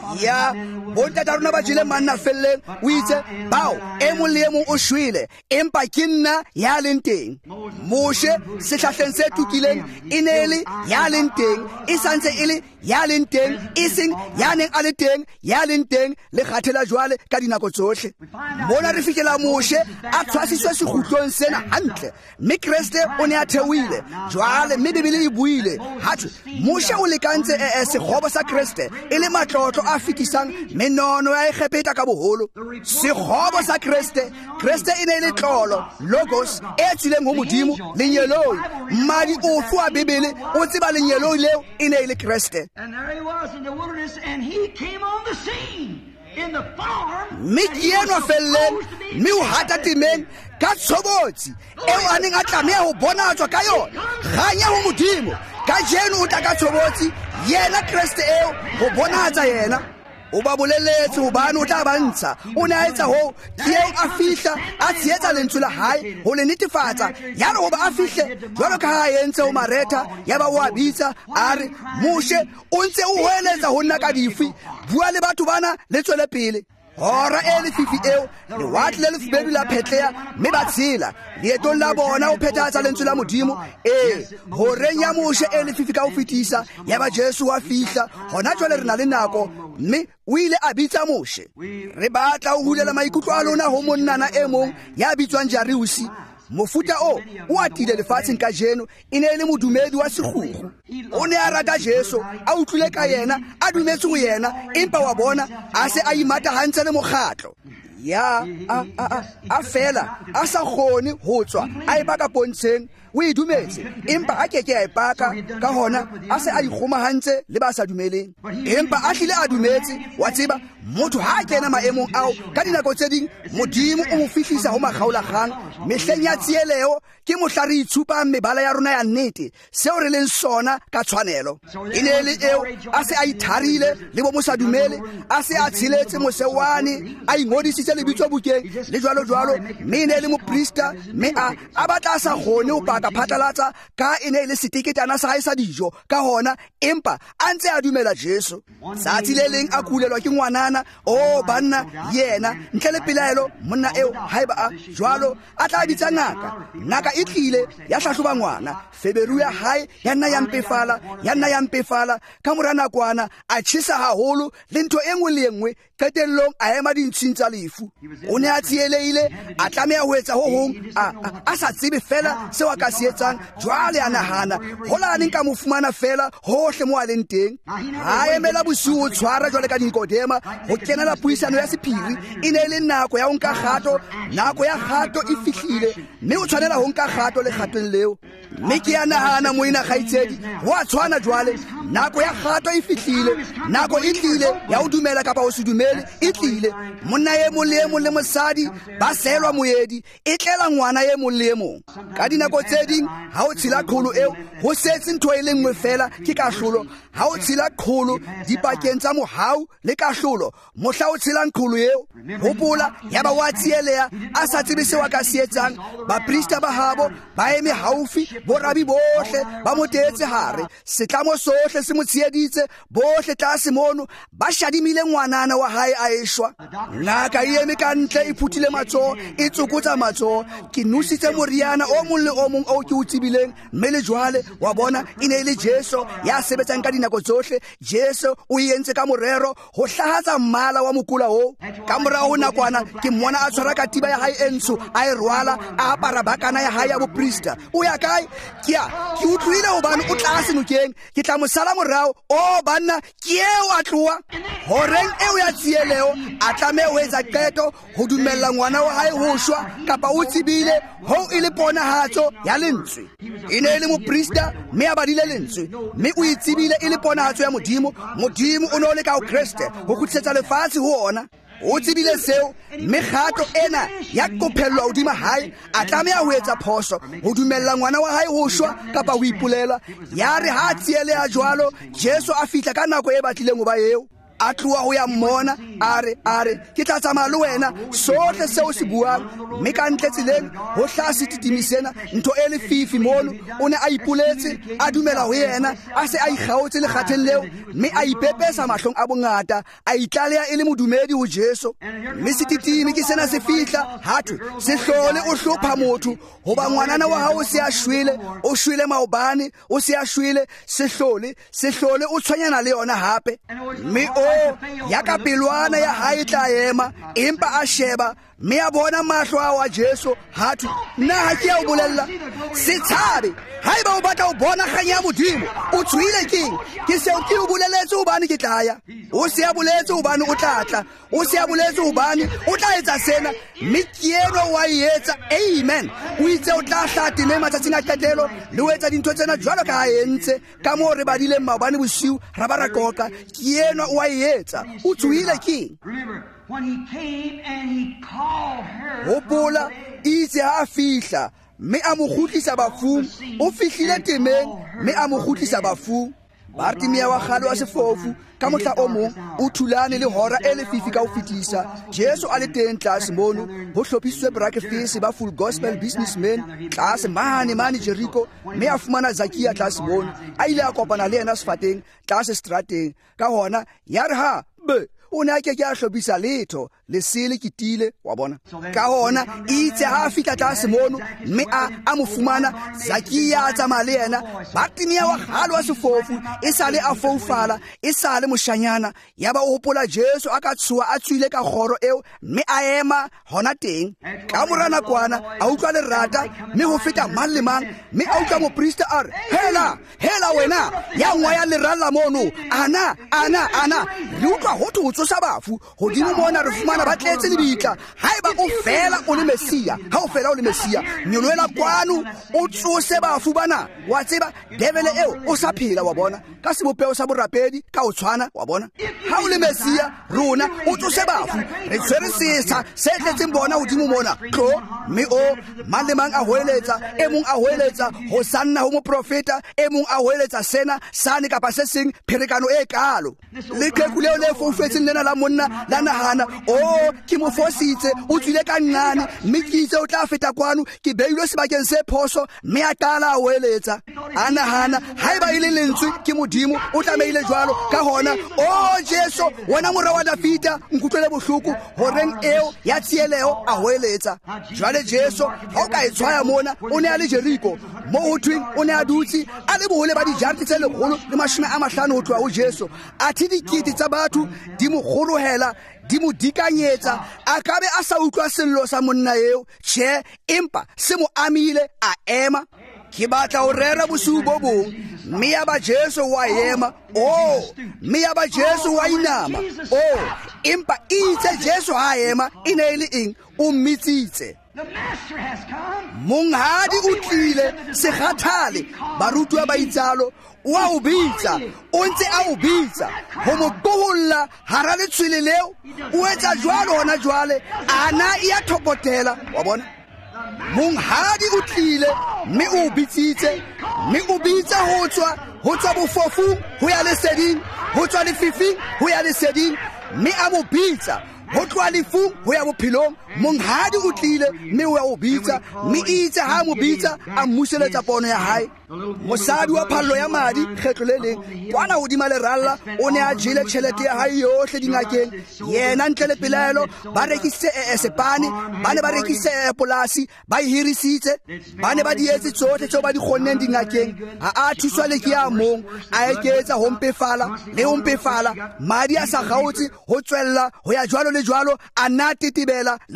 ya bontata rona ba jile manna felleng o itse bao e mong le e mong o shwele empa ke nna ya leng teng. Moshe sehlahleng se tukileng e ne le ya leng teng, e santse e le ya leng teng, e seng ya neng a le teng, ya leng teng le kgathela jwale ka dinako tsohle. Mona re fikela Moshe a tshwasitswe sekgutlong sena hantle mme Kriste o ne a theohile jwale mme Bibele e buile hatwe Moshe o lekantse e sekgobo sa Kriste e le matlotlo a fikisang menono ya ikgepeta ka boholo. Sekgobo sa Kriste, Kriste e ne le tlolo logos e tswileng ho modimo lenyeloi. Mmadi ofe wa Bibele o tseba lenyeloi leo e ne le Kriste. And there he was in the wilderness, and he came on the scene in the farm. Mikienwa felleng mi o hata timeng ka tshobotsi eo a neng a tlameha ho bonatswa ka yona ganya ho modimo. Ka jeno o tla ka tshobotsi yena Kriste eo ho bonatsa yena. O ba boleletse hobane o tla bantsha o ne a etsa ho ke eo a fihla a tsheetsa lentswe la hae ho le netefatsa yalo hoba a fihle jwalo ka ha entse o Mareta ya ba o a bitsa a re Moshe o ntse o hoeletsa ho nna ka difi, bua le batho bana le tswele pele. Hora e le fifi eo le watle le fubedu la phetleha mme ba tshela leetong la bona o phethatsa lentswe la modimo. E horeng ya Moshe e le fifi ka ho fetisa ya ba Jesu wa fihla hona jwale re na le nako mme o ile a bitsa Moshe. Re batla o hulela maikutlo a lona ho monnana e mong ya bitswang Jariusi. Mofuta o o atile lefatsheng ka jeno e ne le modumedi wa sekgukgu. O ne a rata Jesu, a utlwile ka yena, a dumetse ho yena empa wa bona a se a imata hantse le mokgatlo. Ya a a a fela a sa kgone ho tswa a e baka pontsheng o e dumetse empa a keke a e baka ka hona a se a ikgomahantse le ba sa dumeleng empa a hlile a dumetse. Wa tseba motho ha a kena maemong ao ka dinako tse ding modimo o mo fihlisa ho makgaolakgang mehleng ya tsieleo ke mohla re itshupang mebala ya rona ya nnete seo re leng sona ka tshwanelo. E ne le eo a se a itharile le bo mosa dumele, a se a tshiletse mosewane, a ingodisitse lebitso bukeng le jwalo jwalo mme ne le moprista mme a a batla sa kgone ho paka phatlalatsa ka e ne le setiketana sa hae sa dijo ka hona empa a ntse a dumela Jesu. Tsatsi le leng a kulelwa ke ngwanana o banna yena ntle le pelaelo monna eo haeba a jwalo a tla bitsa ngaka. Ngaka e tlile ya hlahloba ngwana, feberu ya hae ya nna ya mpefala ya nna ya mpefala ka mora nakwana a tshisa haholo le ntho e nngwe le e nngwe qetellong a ema dintshing tsa lefu. O ne a tsieleile a tlameha ho etsa ho hong a sa tsebe fela seo a ka se etsang jwale a nahana hola neng ka mo fumana fela hohle mo a leng teng. Ha emela bosiu o tshwara jwale ka Nikodema ho kenela puisano ya sephiri. E ne le nako ya ho nka kgato, nako ya kgato e fihlile mme o tshwanela ho nka kgato le kgatong leo. Mme ke ya nahana moina kgaitsedi ho a tshwana jwale nako ya kgato e fihlile, nako e tlile ya ho dumela kapa ho se dumele e tlile. Monna ye mo le mo le mosadi ba selwa moedi e tlela ngwana ye mo le mo. Ka dinako tse ding ha o tshila qholo eo ho setse ntho e le nngwe fela ke kahlolo. Ha o tshila qholo dipakeng tsa mohau le kahlolo mohla o tshelang qholo eo hopola ya ba wa tsieleha a sa tsebe se wa ka se etsang. Baprista ba habo ba eme haufi, borabi bohle ba motetse hare, setlamo sohle se mo tsieditse bohle tlase mono ba shadimile ngwanana wa hae a eshwa. Ngaka e eme ka ntle e phutile matsoho e tsokotsa matsoho. Ke nusitse moriana o mong le o mong o ke o tsibileng mme le jwale wa bona e ne le Jesu ya sebetsang ka dinako tsohle. Jesu o entse ka morero ho hlahatsa mmala wa mokula o. Ka morao nakwana ke mmona a tshwara katiba ya hae e ntsho a e rwala a apara bakana ya hae ya boprista. O ya kae? Ke ya ke utlwile hobane o tlase nokeng ke tla mo sala morao o banna ke eo a tloa horeng eo ya tsieleo a tlameha ho etsa qeto ho dumella ngwana wa hae ho shwa kapa o tsebile ho e le ponahatso ya lentswe. E ne le moprista mme a badile lentswe mme o itsebile e le ponahatso ya modimo. Modimo o no le ka ho Kriste ho khutsetsa lefatshe ho ona. O tsebile seo mme kgato ena ya kophelwa hodima hae a tlameha ho etsa phoso ho dumella ngwana wa hae ho shwa kapa ho ipulela. Ya re ha tsiele ya jwalo Jesu a fihla ka nako e batlileng ho ba eo. A tloha ho ya mmona a re a re ke tla tsamaya le wena sohle seo se buang mme ka ntle tseleng ho hlase titimisena ntho e le fifi mono. O ne a ipuletse a dumela ho yena a se a ikgaotse le kgatheng leo mme a ipepesa mahlong a bongata a itlaleha e le modumedi ho Jesu. Mme setitimi ke sena se fihla hatho se hlole o hlopha motho hoba ngwanana wa hao se a shwele o shwele maobane o se a shwele se hlole se hlole o tshwanyana le yona hape. Mme o ya ka pelwana ya hae tla ema empa a sheba mme a bona mahlo a wa Jesu hatho nna ha ke a o bolella se tshabe haeba o batla o bona kganya ya modimo o tshwile keng ke seo ke o boleletse o bane ke tlaya o se a boletse o bane o tlatla o se a boletse o bane o tla etsa sena mme ke eno wa etsa. Amen. O itse o tla hlati le matsatsing a qetelo le o etsa dintho tsena jwalo ka ha entse ka mo re badile maobane bosiu ra ba ra qoqa ke eno wa etsa o tshwile keng. When he came and he called her, hopola itse ha fihla mme a mo khutlisa bafung o fihlile temeng mme a mo khutlisa bafung. Bartimea wa khalo wa sefofu ka motla o mong o thulane le hora e le fifi ka o fitisa. Jesu a le teng tlase mono ho hlophisitswe breakfast ba Full Gospel Businessmen tlase mane mane Jericho mme a fumana Zakia tlase mono a ile a kopana le yena sefateng tlase strateng ka hona ya re ha be o ne a ke ke a hlopisa letho le sele kitile wa bona ka hona itse ha fihla tlase mono mme a a mo fumana Zakia a tsamaya le yena. Bartimea wa khalo wa sefofu e sale a foufala e sale moshanyana ya ba o hopola Jesu a ka tshuwa a tswile ka khoro eo mme a ema hona teng ka morana kwana a utlwa le rata mme ho feta mang le mang mme a utlwa moprista a re hela hela wena ya ngwa ya leralla mono ana ana ana re utlwa ho thu tsosa bafu hodimo mona re fumana ba tletse le bitla haeba o fela o le Mesia ha o fela o le Mesia nyoloela kwano o tsose bafu bana wa tseba devil eo o sa phela wa bona ka sebopeo sa borapedi ka o tshwana wa bona ha o le Mesia rona o tsose bafu re tshwere sesa se tletseng bona hodimo mona tlo mme o mang le mang a hoeletsa e mong a hoeletsa ho sanna ho mo profeta e mong a hoeletsa sena sane kapa se seng pherekano e kalo le qekuleo le foufetseng lena la monna la nahana o ke mo fositse o tswile ka nnane mme ke itse o tla feta kwano ke beilwe sebakeng se phoso mme a tala a hoeletsa a nahana haeba ile lentswe ke modimo o tlameile jwalo ka hona o Jesu wena mora wa Davida nkutlwele bohloko horeng eo ya tsieleo a hoeletsa jwale Jesu ha o ka e tshwaya mona o ne a le Jericho mo ho twing o ne a dutse a le bohole ba dijarti tse legolo le mashome a mahlano ho tloha ho Jesu a thi dikiti tsa batho di mo kgolohela di mo dikanyetsa a kabe a sa utlwa sello sa monna eo tjhe empa se mo amile a ema. Ke batla o rera bosiu bo bong mme ya ba Jesu wa ema o mme ya ba Jesu wa inama o empa itse Jesu ha ema ine ile eng o mmitsitse. the master has come. Monghadi o tlile se kgathale barutwa ba itsalo wa o bitsa o ntse a o bitsa ho mo qoholla hara le tshwele leo o etsa jwalo hona jwale ana ia thopotela wa bona monghadi o tlile mme o bitsitse mme o bitsa ho tswa ho tswa bofofung ho ya leseding ho tswa lefifing ho ya leseding mme a mo bitsa ho tloha lefung ho ya bophelong monghadi o tlile mme o ya o bitsa mme itse ha mo bitsa a mmuseletsa pono ya hae. Mosadi wa phallo ya madi kgetlo le leng kwana hodima leralla o ne a jele tjhelete ya hae yohle dingakeng yena ntle le pelaelo ba rekise esepane ba ne ba rekise polasi ba hirisitse ba ne ba dietse tsohle tseo ba di khonneng dingakeng a a thuswa le ke ya mong a eketsa ho mpefala le ho mpefala madi a sa gaotse ho tswella ho ya jwalo le jwalo a na titibela le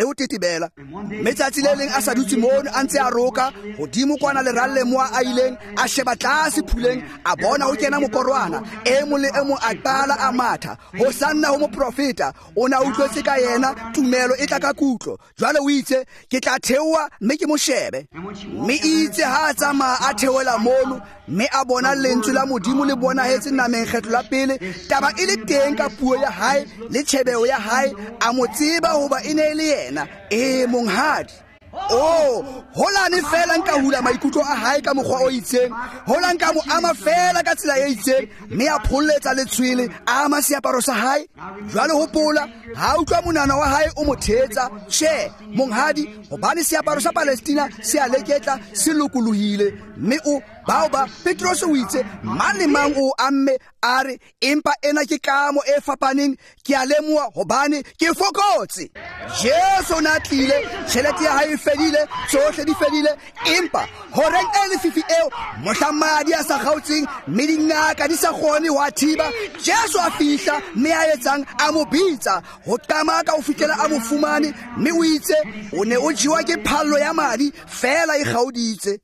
le ho tetebela. Metsatsi le leng a sa dutse mono a ntse a roka godimo kwana le ralle mo a ileng a sheba tlase phuleng a bona ho kena mokorwana e mo le e mo a qala a matha ho sanna ho moprofeta o na utlwetse ka yena tumelo e tla ka kutlo jwale o itse ke tla theoa mme ke mo shebe mme itse ha tsama a theoela mono mme a bona lentswe la modimo le bona hetse nameng kgetlo la pele taba e le teng ka puo ya hae le tshebeo ya hae a mo tseba hoba e ne le yena e monghadi. Oh, hola ne fela nka hula maikutlo a hae ka mokgwa o itseng hola nka mo ama fela ka tsela e itseng mme a pholletsa letshwele a ama seaparo sa hae jwale hopola ha utlwa monana wa hae o mothetsa she monghadi hobane seaparo sa Palestina se a leketla se lokolohile mme o bao ba Petros o itse mang le mang o amme a re empa ena ke kamo e fapaneng ke a lemoa hobane ke fokotse Jesu na tlile tšhelete ya hae fedile tsohle di fedile empa horeng e lefifi eo mohlamadi a sa gautseng mme dingaka di sa kgone wa thiba Jesu a fihla mme a etsang a mo bitsa ho qamaka o fihlela a mo fumane mme o itse o ne o jiwa ke phallo ya madi fela e gauditse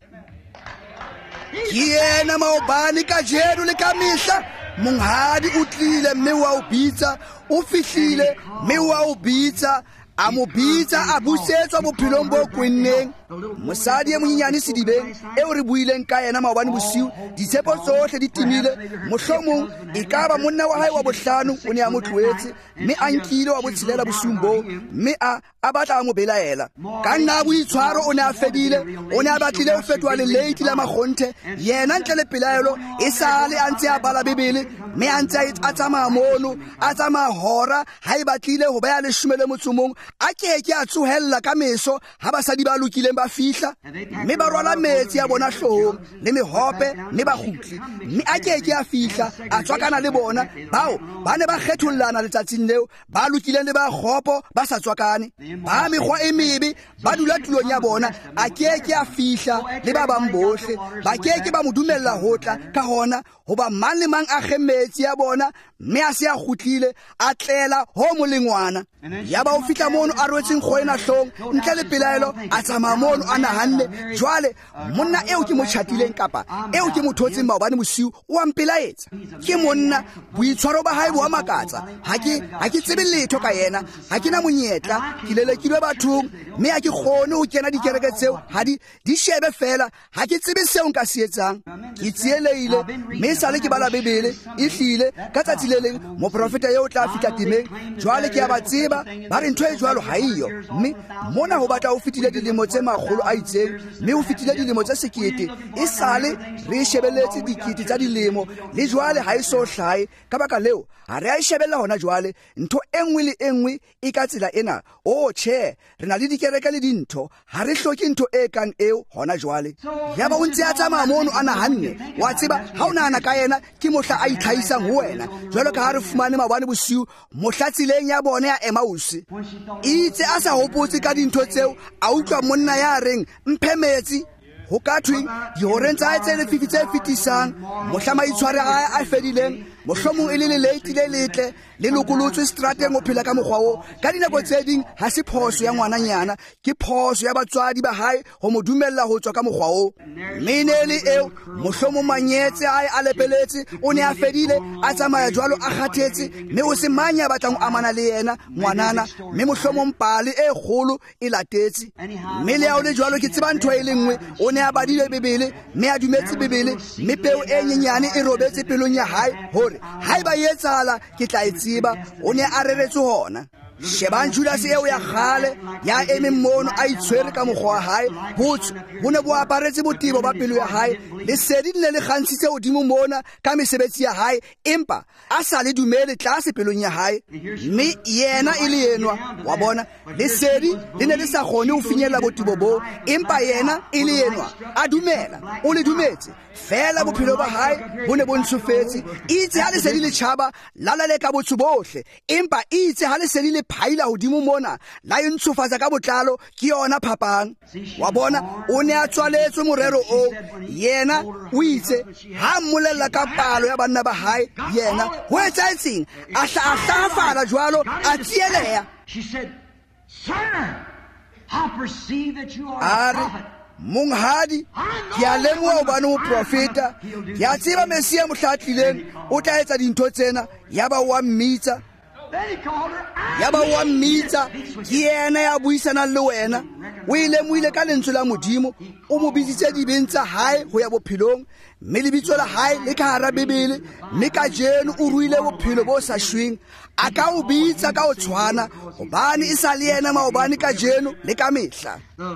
ke yena maobane ka jeno le ka mehla monghadi o tlile mme wa o bitsa o fihlile mme wa o bitsa a mo bitsa a busetswa bophelong bo kwenneng mosadi e monyenyane sedibeng eo re buileng ka yena maobane bosiu ditshepo tsohle di timile mohlomong e ka ba monna wa hae wa bohlano o ne a mo tloetse mme a nkile wa botshelela bosiung boo mme a a batla a mo belaela ka nna boitshwaro o ne a fedile o ne a batlile ho fetoha leleiti la makgonthe yena ntle le pelaelo e sale a ntse a bala bebele mme a ntse a tsamaya mono a tsamaya hora ha e batlile ho beha leshome le motsomong a keke a tsohella ka meso ha basadi ba lokileng ba fihla mme ba rwala metsi a bona hloohong le mehope mme ba kgutli mme a keke a fihla a tswakana le bona bao ba ne ba kgethollana letsatsing leo ba lokileng le ba kgopo ba sa tswakane ba mekgwa e mebe ba dula tulong ya bona a keke a fihla le ba bang bohle ba keke ba mo dumella hotla ka hona hoba mang le mang a kgemetsi ya bona mme a se a kgutlile a tlela ho molengwana ya ba o fihla mono a rwetseng kgoena hlong ntle le pelaelo a tsamaya mono a nahanne jwale monna eo ke mo tjhatileng kapa eo ke mo thotseng maobane bosiu o a mpelaetsa ke monna boitshwaro ba hae bo a makatsa ha ke ha ke tsebe letho ka yena ha ke na monyetla ke lelekilwe bathong mme ha ke kgone ho kena dikereke tseo ha di di shebe fela ha ke tsebe seo nka se etsang ke tsieleile mme sa le ke bala bebele e hlile ka tsatsi le leng moprofeta eo tla fihla temeng jwale ke a ba tseba ba re ntho e jwalo ha iyo mme mona ho batla ho fitile dilemo tse makgolo a itseng mme ho fitile dilemo tse sekete e sale re shebeletse dikete tsa dilemo le jwale ha e so hlae ka baka leo ha re a shebella hona jwale ntho enngwe le enngwe e ka tsela ena o che re na le dikereke le dintho ha re hloke ntho e kang eo hona jwale ya ba o ntse a tsamaya mono a nahanne wa tseba ha o nahana ka yena ke mohla a itlhahisang ho wena jwalo ka ha re fumane maobane bosiu mohlatsileng ya bone ya Emmaus itse a sa hopotse ka dintho tseo a utlwa monna ya reng mphe metsi ho ka thwe dihoreng tsa hae tse lefifi tse fetisang mohla maitshware a a fedileng mohlomong e le leleiti le letle le lokolotswe strateng o phela ka mokgwa o ka dinako tse ding ha se phoso ya ngwananyana ke phoso ya batswadi ba hae ho mo dumella ho tswa ka mokgwa o menele eo mohlomong manyetse a a lepeletse o ne a fedile a tsamaya jwalo a kgathetse mme o se manya batlang o amana le yena ngwanana mme mohlomong pale e kgolo e latetse mme le ao le jwalo ke tseba ntho e le nngwe o ne a badile bebele mme a dumetse bebele mme peo e nyenyane e robetse pelong ya hae hore haeba e etsahala ke tla e tseba o ne a reretswe hona shebang Judas eo ya kgale ya eme mono a itshwere ka mokgwa wa hae botho bo ne bo aparetse botebo ba pelo ya hae lesedi le le kgantshitse hodimo mona ka mesebetsi ya hae empa a sa le dumele tlase pelong ya hae mme yena e le enwa wa bona lesedi le ne le sa kgone ho finyella botebo bo empa yena e le enwa a dumela o le dumetse fela bophelo ba hae bo ne bo ntshofetse itse ha lesedi le tshaba lalale ka botho bohle empa itse ha lesedi le phaila hodimo mona la e ntshofatsa ka botlalo ke yona phapang wa bona o ne a tswaletswe morero o yena o itse ha mmolella ka palo ya banna ba hae yena ho etsaetseng a hla a hlafala jwalo a tsieleha. She said, "Sir, I perceive that you are a a re prophet. monghadi ke a lemoha hobane o profeta ke a tseba Mesia mohla a tlileng o tla etsa dintho tsena yaba wa mmitsa Then he called her. I yaba wa mmitsa ke yena ya buisanang le wena o ile moile ka lentswe la modimo o mo bitsitse dibeng tsa hae ho ya bophelong mme lebitso la hae le ka hara Bebele mme ka jeno o ruile bophelo bo sa shweng a ka o bitsa ka o tshwana hobane e sa le yena maobane ka jeno le ka mehla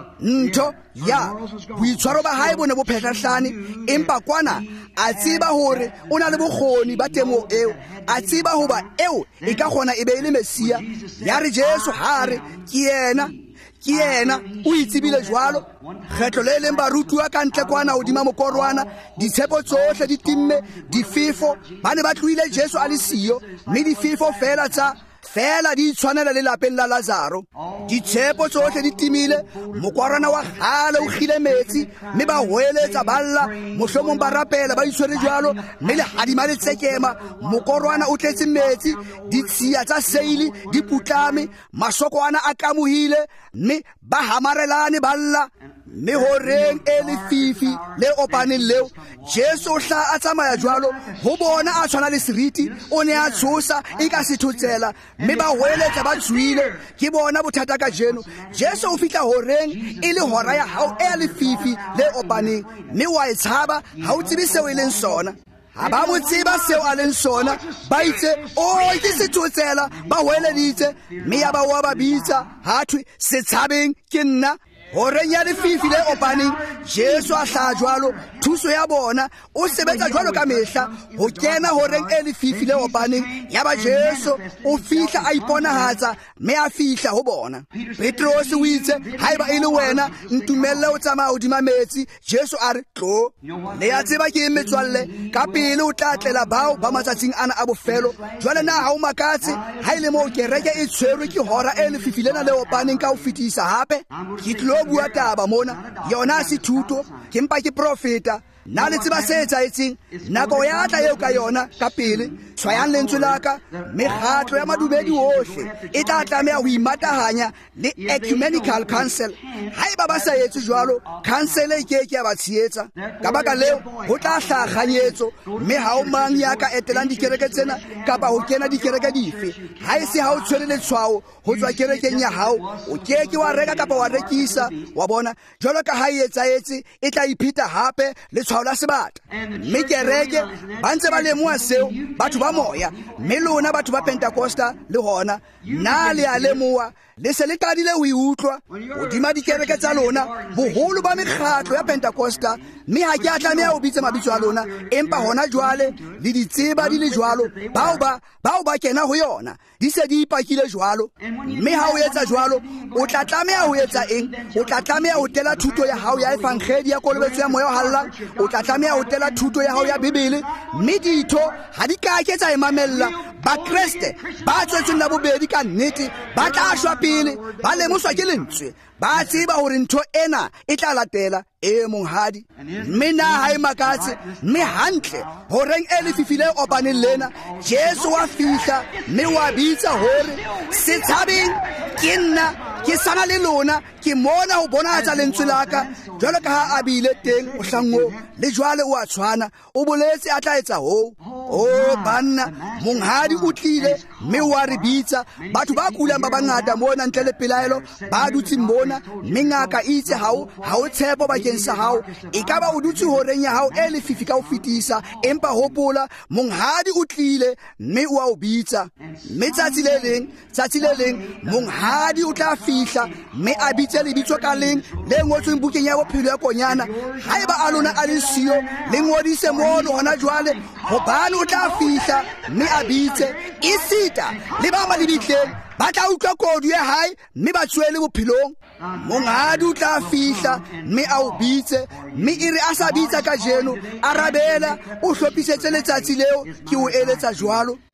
ntho ya boitshwaro ba hae bo ne bo phetlahlane empa kwana a tseba hore o na le bokgoni ba temo eo a tseba hoba eo e ka kgona e be le Mesia ya re Jesu hare ke yena ke yena o itsebile jwalo kgetlo le leng barutuwa ka ntle kwana hodima mokorwana ditshepo tsohle di timme difefo ba ne ba tlohile Jesu a le siyo mme difefo fela tsa fela di tshwanela le lapeng la Lazaro ditshepo tsohle di timile mokorwana wa kgale o kgile metsi mme ba hweletsa balla mohlomong ba rapela ba itshwere jwalo mme le hadima le tsekema mokorwana o tletse metsi ditshia tsa seili di putlame masokwana a kamohile mme ba hamarelane balla mme horeng e lefifi le opaneng leo Jesu o hla a tsamaya jwalo ho bona a tshwana le seriti o ne a tshosa e ka se thotsela mme ba hweletsa ba tswile ke bona bothata ka jeno Jesu o fihla horeng e le hora ya hao e lefifi le opaneng mme wa e tshaba ha o tsebe seo e leng sona ha ba mo tseba seo a leng sona ba itse o ke se thotsela ba hweleditse mme ya ba wa ba bitsa ha thwe se tshabeng ke nna horeng ya lefifi le opaneng Jesu a hla jwalo thuso ya bona o sebetsa jwalo ka mehla ho kena horeng e lefifi le opaneng ya ba Jesu o fihla a iponahatsa mme a fihla ho bona Petros o itse haeba e le wena ntumelle o tsamaya hodima metsi Jesu a re tlo le ya tseba ke metswalle ka pele o tla tlela bao ba matsatsing ana a bofelo jwale na ha o makatse ha ile mo kereke e tshwerwe ke hora e lefifi lena le opaneng ka o fitisa hape ke tlo bua taba mona yona se thuto ke mpa ke profeta na le tseba se etsaetseng nako ya tla eo ka yona ka pele tshwayang lentswe la ka mekgatlo ya madumedi ohle e tla tlameha ho imatahanya le ecumenical council haeba ba sa etse jwalo council e ke ke ba tshietsa ka baka leo ho tla hlaganyetso mme ha o mang ya ka etelang dikereke tsena kapa ho kena dikereke dife ha e se ha o tshwere le tshwao ho tswa kerekeng ya hao o ke ke wa reka kapa wa rekisa wa bona jwalo ka ha e etsaetse e tla iphita hape le tshwao la sebata mme kereke ba ntse ba lemoha seo batho ba moya mme lona batho ba Pentecosta le hona na le a lemoha le se le qadile ho iutlwa hodima dikereke tsa lona boholo ba mekgatlo ya Pentecosta mme ha ke a tlameha ho bitsa mabitso a lona empa hona jwale le ditseba di le jwalo bao ba bao ba kena ho yona di se di ipakile jwalo mme ha o etsa jwalo o tla tlameha ho etsa eng o tla tlameha ho tela thuto ya hao ya evangeli ya kolobetso ya moya o hallang o tla tlameha ho tela thuto ya hao ya Bebele mme ditho ha di ka ke tsa emamella ba Kriste ba tswetseng la bobedi ka nnete ba tla shwa pele ba lemoswa ke lentswe ba tseba hore ntho ena e tla latela e monghadi mme na ha e makatse mme hantle horeng e lefifi le opaneng lena Jesu wa fihla mme wa bitsa hore se tshabeng ke nna ke sana le lona ke mona ho bona tsa lentswe la ka jwalo ka ha a bile teng o hlango le jwale o a tshwana o boletse a tla etsa ho o banna monghadi o tlile mme wa re bitsa batho ba kulang ba bangata mona ntle le pelaelo ba dutse mona mme ngaka itse hao ha o tshepo bakeng sa hao e ka ba o dutse horeng ya hao e lefifi ka o fitisa empa hopola monghadi o tlile mme o a o bitsa mme tsatsi le leng tsatsi le leng monghadi o tla fihla mme a bitse lebitso ka leng le ngotsweng bukeng ya bophelo ya konyana haeba a lona a le siyo le ngodise mono hona jwale hobane o tla fihla mme a bitse isita le ba ba lebitleng ba tla utlwa kodu ya hae mme ba tswele bophelong monghadi o tla fihla mme a o bitse mme e re a sa bitsa ka jeno arabela o hlophisetse letsatsi leo ke o eletsa jwalo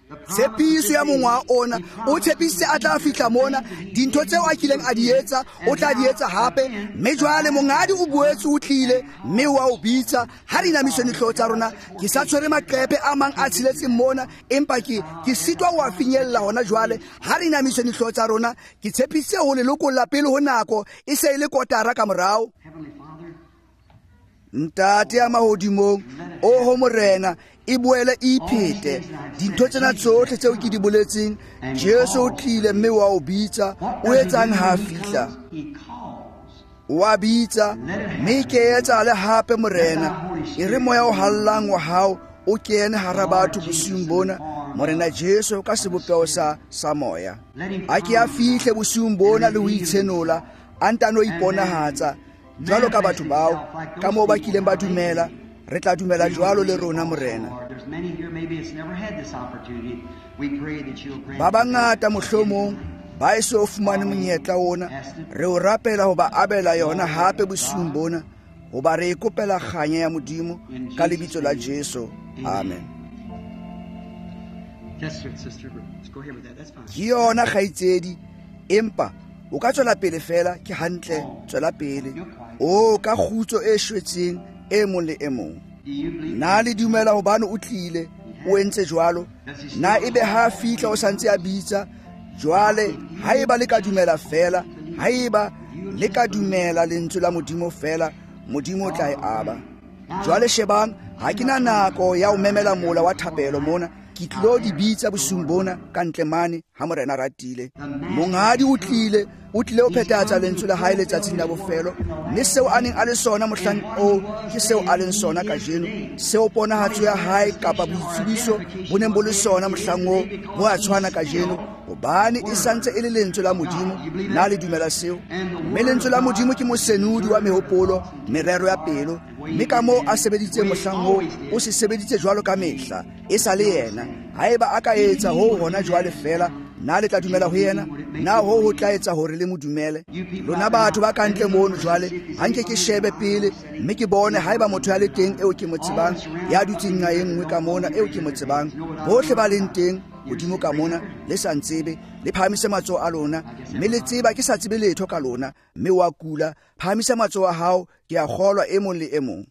tshepiso ya mongwa ona o tshepise a tla fihla mona dintho tseo a kileng a di etsa o tla di etsa hape mme jwale mongadi o boetse o tlile mme wa o bitsa ha di namiswe dihlooho tsa rona ke sa tshwere maqepe a mang a tshiletseng mona empa ke ke sitwa wa finyella hona jwale ha di namiswe dihlooho tsa rona ke tshepise ho le lokolla pele ho nako e se ile kotara ka morao. Ntate ya mahodimong o ho morena e boele e iphete dintho tsena tsohle tseo ke di boletseng Jesu o tlile mme wa o bitsa o etsang ha fihla wa bitsa mme ke etsa le hape morena e re moya o hallang wa hao o kene hara batho bosiung bona morena Jesu ka sebopeo sa sa moya a ke a fihle bosiung bona le ho itshenola a ntano iponahatsa jwalo ka batho bao ka moo ba kileng ba dumela re tla dumela jwalo le rona morena. Ba bangata mohlomong ba e so fumane monyetla ona re o rapela ho ba abela yona hape bosiung bona ho ba re ikopela kganya ya modimo ka lebitso la Jesu. Amen. Ke yona kgaitsedi empa o ka tswela pele fela ke hantle tswela pele o ka khutso e shwetseng e mong le e mong na le dumela hobane o tlile o entse jwalo na ebe ha fihla o santse a bitsa jwale ha eba le ka dumela fela ha eba le ka dumela lentswe la modimo fela modimo o tla e aba jwale shebang ha kena nako ya o memela mola wa thapelo mona ke tlo di bitsa bosung bona ka ntle mane ha morena ratile mongadi o tlile o tlile o phethatsa lentswe la hae letsatsing la bofelo mme seo a neng a le sona mohlang o ke seo a leng sona ka jeno seo ponahatso ya hae kapa boitsebiso bo neng bo le sona mohlang o bo a tshwana ka jeno hobane e santse e le lentswe la modimo na le dumela seo mme lentswe la modimo ke mosenudi wa mehopolo merero ya pelo mme ka moo a sebeditse mohlang o o se sebeditse jwalo ka mehla e sa le yena haeba a ka etsa ho hona jwale fela na le tla dumela ho yena na ho ho tla etsa hore le modumele lona batho ba kantle mono jwale hanke ke shebe pele mme ke bone haeba motho ya le teng eo ke mo tsebang ya dutseng nqa e nngwe ka mona eo ke mo tsebang bohle ba leng teng modimo ka mona le sa ntsebe le phamise matsoho a lona mme le tseba ke sa tsebe letho ka lona mme wa kula phamise matsoho a hao ke a kgolwa e mong le e mong.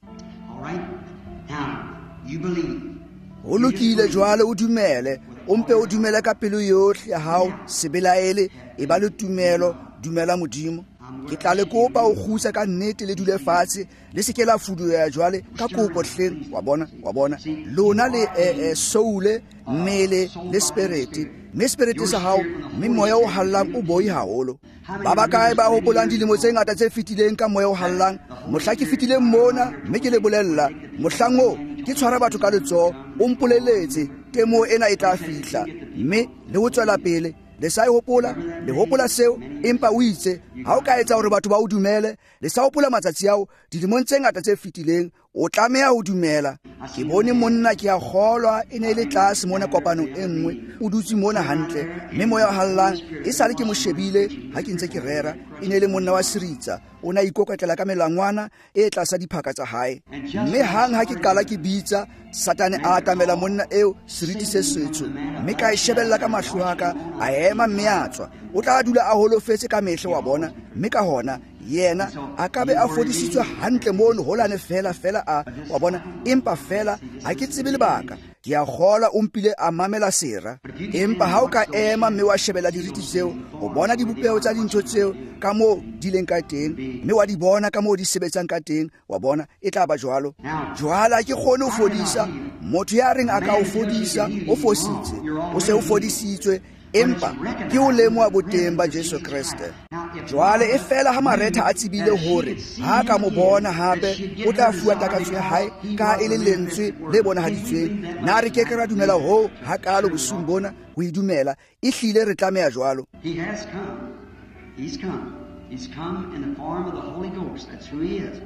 O lokile jwale o dumele o mpe o dumele ka pelo yohle ya hao sebelaele e ba le tumelo dumela modimo ke tla le kopa o khusa ka nnete le dule fatshe le se ke la fuduya jwale ka kopo hleng wa bona wa bona lona le eh, soule mmele le spirit me spirit sa hao mme moya o hallang o boi haholo ba ba kae ba hopolang dilemo tse ngata tse fitileng ka moya o hallang mohla ke fitileng mona mme ke le bolella mohlang o ke tshwara batho ka letso o mpoleletse temo ena e tla fihla mme le ho tswela pele le sa hopola le hopola seo empa o itse ha o ka etsa hore batho ba o dumele le sa hopola matsatsi ao dilemong tse ngata tse fitileng o tlameha ho dumela ke bone monna ke a kgolwa e ne le tlase mona kopanong e nngwe o dutse mona hantle mme moya o hallang e sale ke mo shebile ha ke ntse ke rera e ne le monna wa Siritsa o na ikokotlela ka melangwana e tlasa diphaka tsa hae mme hang ha ke qala ke bitsa Satane a atamela monna eo seriti se setsho mme ka e shebella ka mahlo aka a ema mme a tswa o tla dula a holofetse ka mehle wa bona mme ka hona yena a ka be a fodisitswe hantle mono holane fela fela a wa bona empa fela ha ke tsebe lebaka ke a kgola o mpile a mamela sera empa ha o ka ema mme wa shebela diriti tseo o bona dibopeo tsa dintho tseo ka moo di leng ka teng mme wa di bona ka moo di sebetsang ka teng wa bona e tla ba jwalo jwala ke kgone ho fodisa motho ya reng a ka o fodisa o fositse o se o fodisitswe empa ke o lemoa boteng ba Jesu Kriste jwale e fela ha maretha a tsebile hore ha ka mo bona hape o tla fuwa takatso ya hae ka e le lentswe le bona haditsweng na re ke ke ra dumela ho ha kalo bosung bona ho idumela e hlile re tlameha jwalo. He has come. He's come. He's come in the form of the Holy Ghost. That's who he is.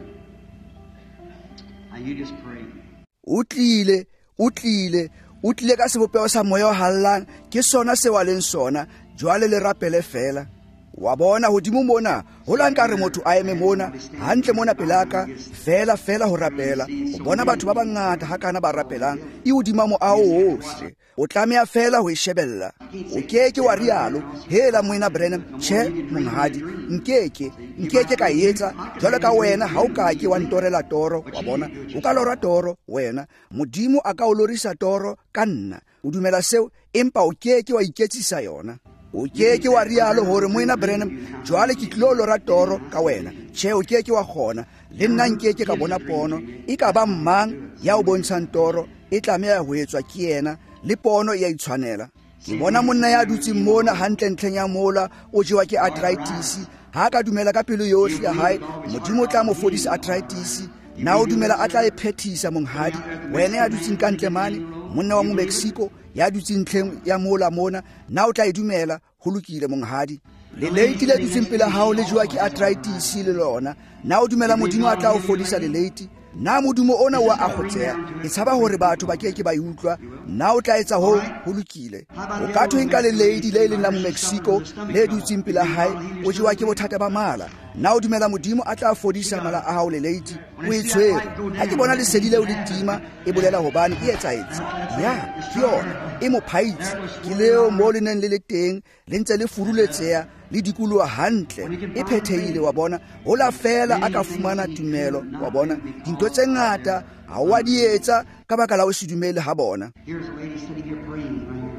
Now you just pray. O tlile o tlile o tlile ka sebopeo sa moya o hallang ke sona se wa leng sona jwale le rapele fela wa bona hodimo mona ho la nkare motho a eme mona hantle mona pelaka fela fela ho rapela o bona batho ba bangata ha kana ba rapelang e hodima mo ao ohle o tlamea fela ho ishebella o keke wa rialo hela moina Branham che monghadi nkeke nkeke ka yetsa jwale ka wena ha o ka ke wa ntorela toro wa bona o ka lora toro wena modimo a ka o lorisa toro ka nna o dumela seo empa o keke wa iketsisa yona o keke wa rialo hore moina Branham jwale ke tlolo ra toro ka wena che o keke wa gona le nna nkeke ka bona pono e ka ba mmang ya o bontshang toro e tlamea ho etswa ke yena le pono ya itshwanela ke bona monna ya dutse mona hantle ntleng ya mola o jewa ke arthritis ha ka dumela ka pelo yohle ya hae modimo tla mo fodisa arthritis na o dumela a tla e phethisa monghadi wena ya dutse ka ntle mane monna wa mo Mexico ya dutse ntleng ya mola mona na o tla e dumela ho lokile monghadi le late le dutse pela hao le jewa ke arthritis le lona na o dumela modimo a tla o fodisa le late na modumo ona wa a gotsea e tshaba hore batho ba keke ba utlwa na o tla etsa ho ho lokile o ka thoinka le lady le le la mo Mexico le dutse pela hae o jewa ke bothata ba mala na o dumela modimo a tla fodisa mala a hao le lady o itshwere ha ke bona le sedile o le tima e bolela hobane e etsa etsa ya ke yona e mo phaitse ke leo mo le neng le le teng le ntse le furuletseya le dikulo hantle e phethehile wa bona ho la fela a ka fumana tumelo wa bona dinto tse ngata ha wa di etsa ka baka la o se dumele ha bona. Here's a lady sitting here praying right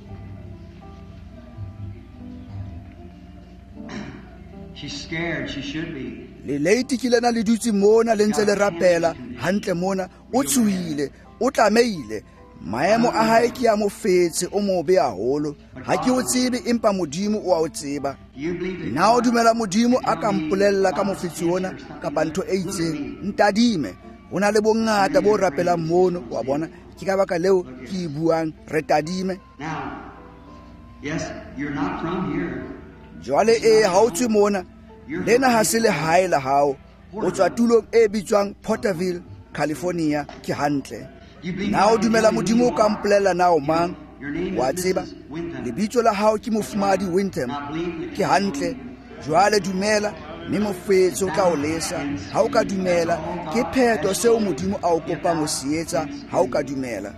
here. She's scared, she should be. Le lady ke lena le dutse mona le ntse le rapela hantle mona o tshuhile o tlameile maemo a hae ke ya mofetse o mobe haholo ha ke o tsebe empa modimo o a o tseba na o dumela modimo a ka mpolella ka mofetsi ona ka panto e itseng ntadime ona le bongata bo rapela mono wa bona ke ka baka leo ke buang re tadime. Now, yes, you're not from here. Jwale e ha o tswe mona lena ha se le hae la hao o tswa tulong e bitswang Porterville, California ke hantle na o dumela modimo o ka mpolella na o mang wa tseba lebitso la hao ke mofumadi Wintham ke hantle jwale dumela mme mofetso o tla o lesa ha o ka dumela ke pheto seo modimo a o kopang o se etsa ha o ka dumela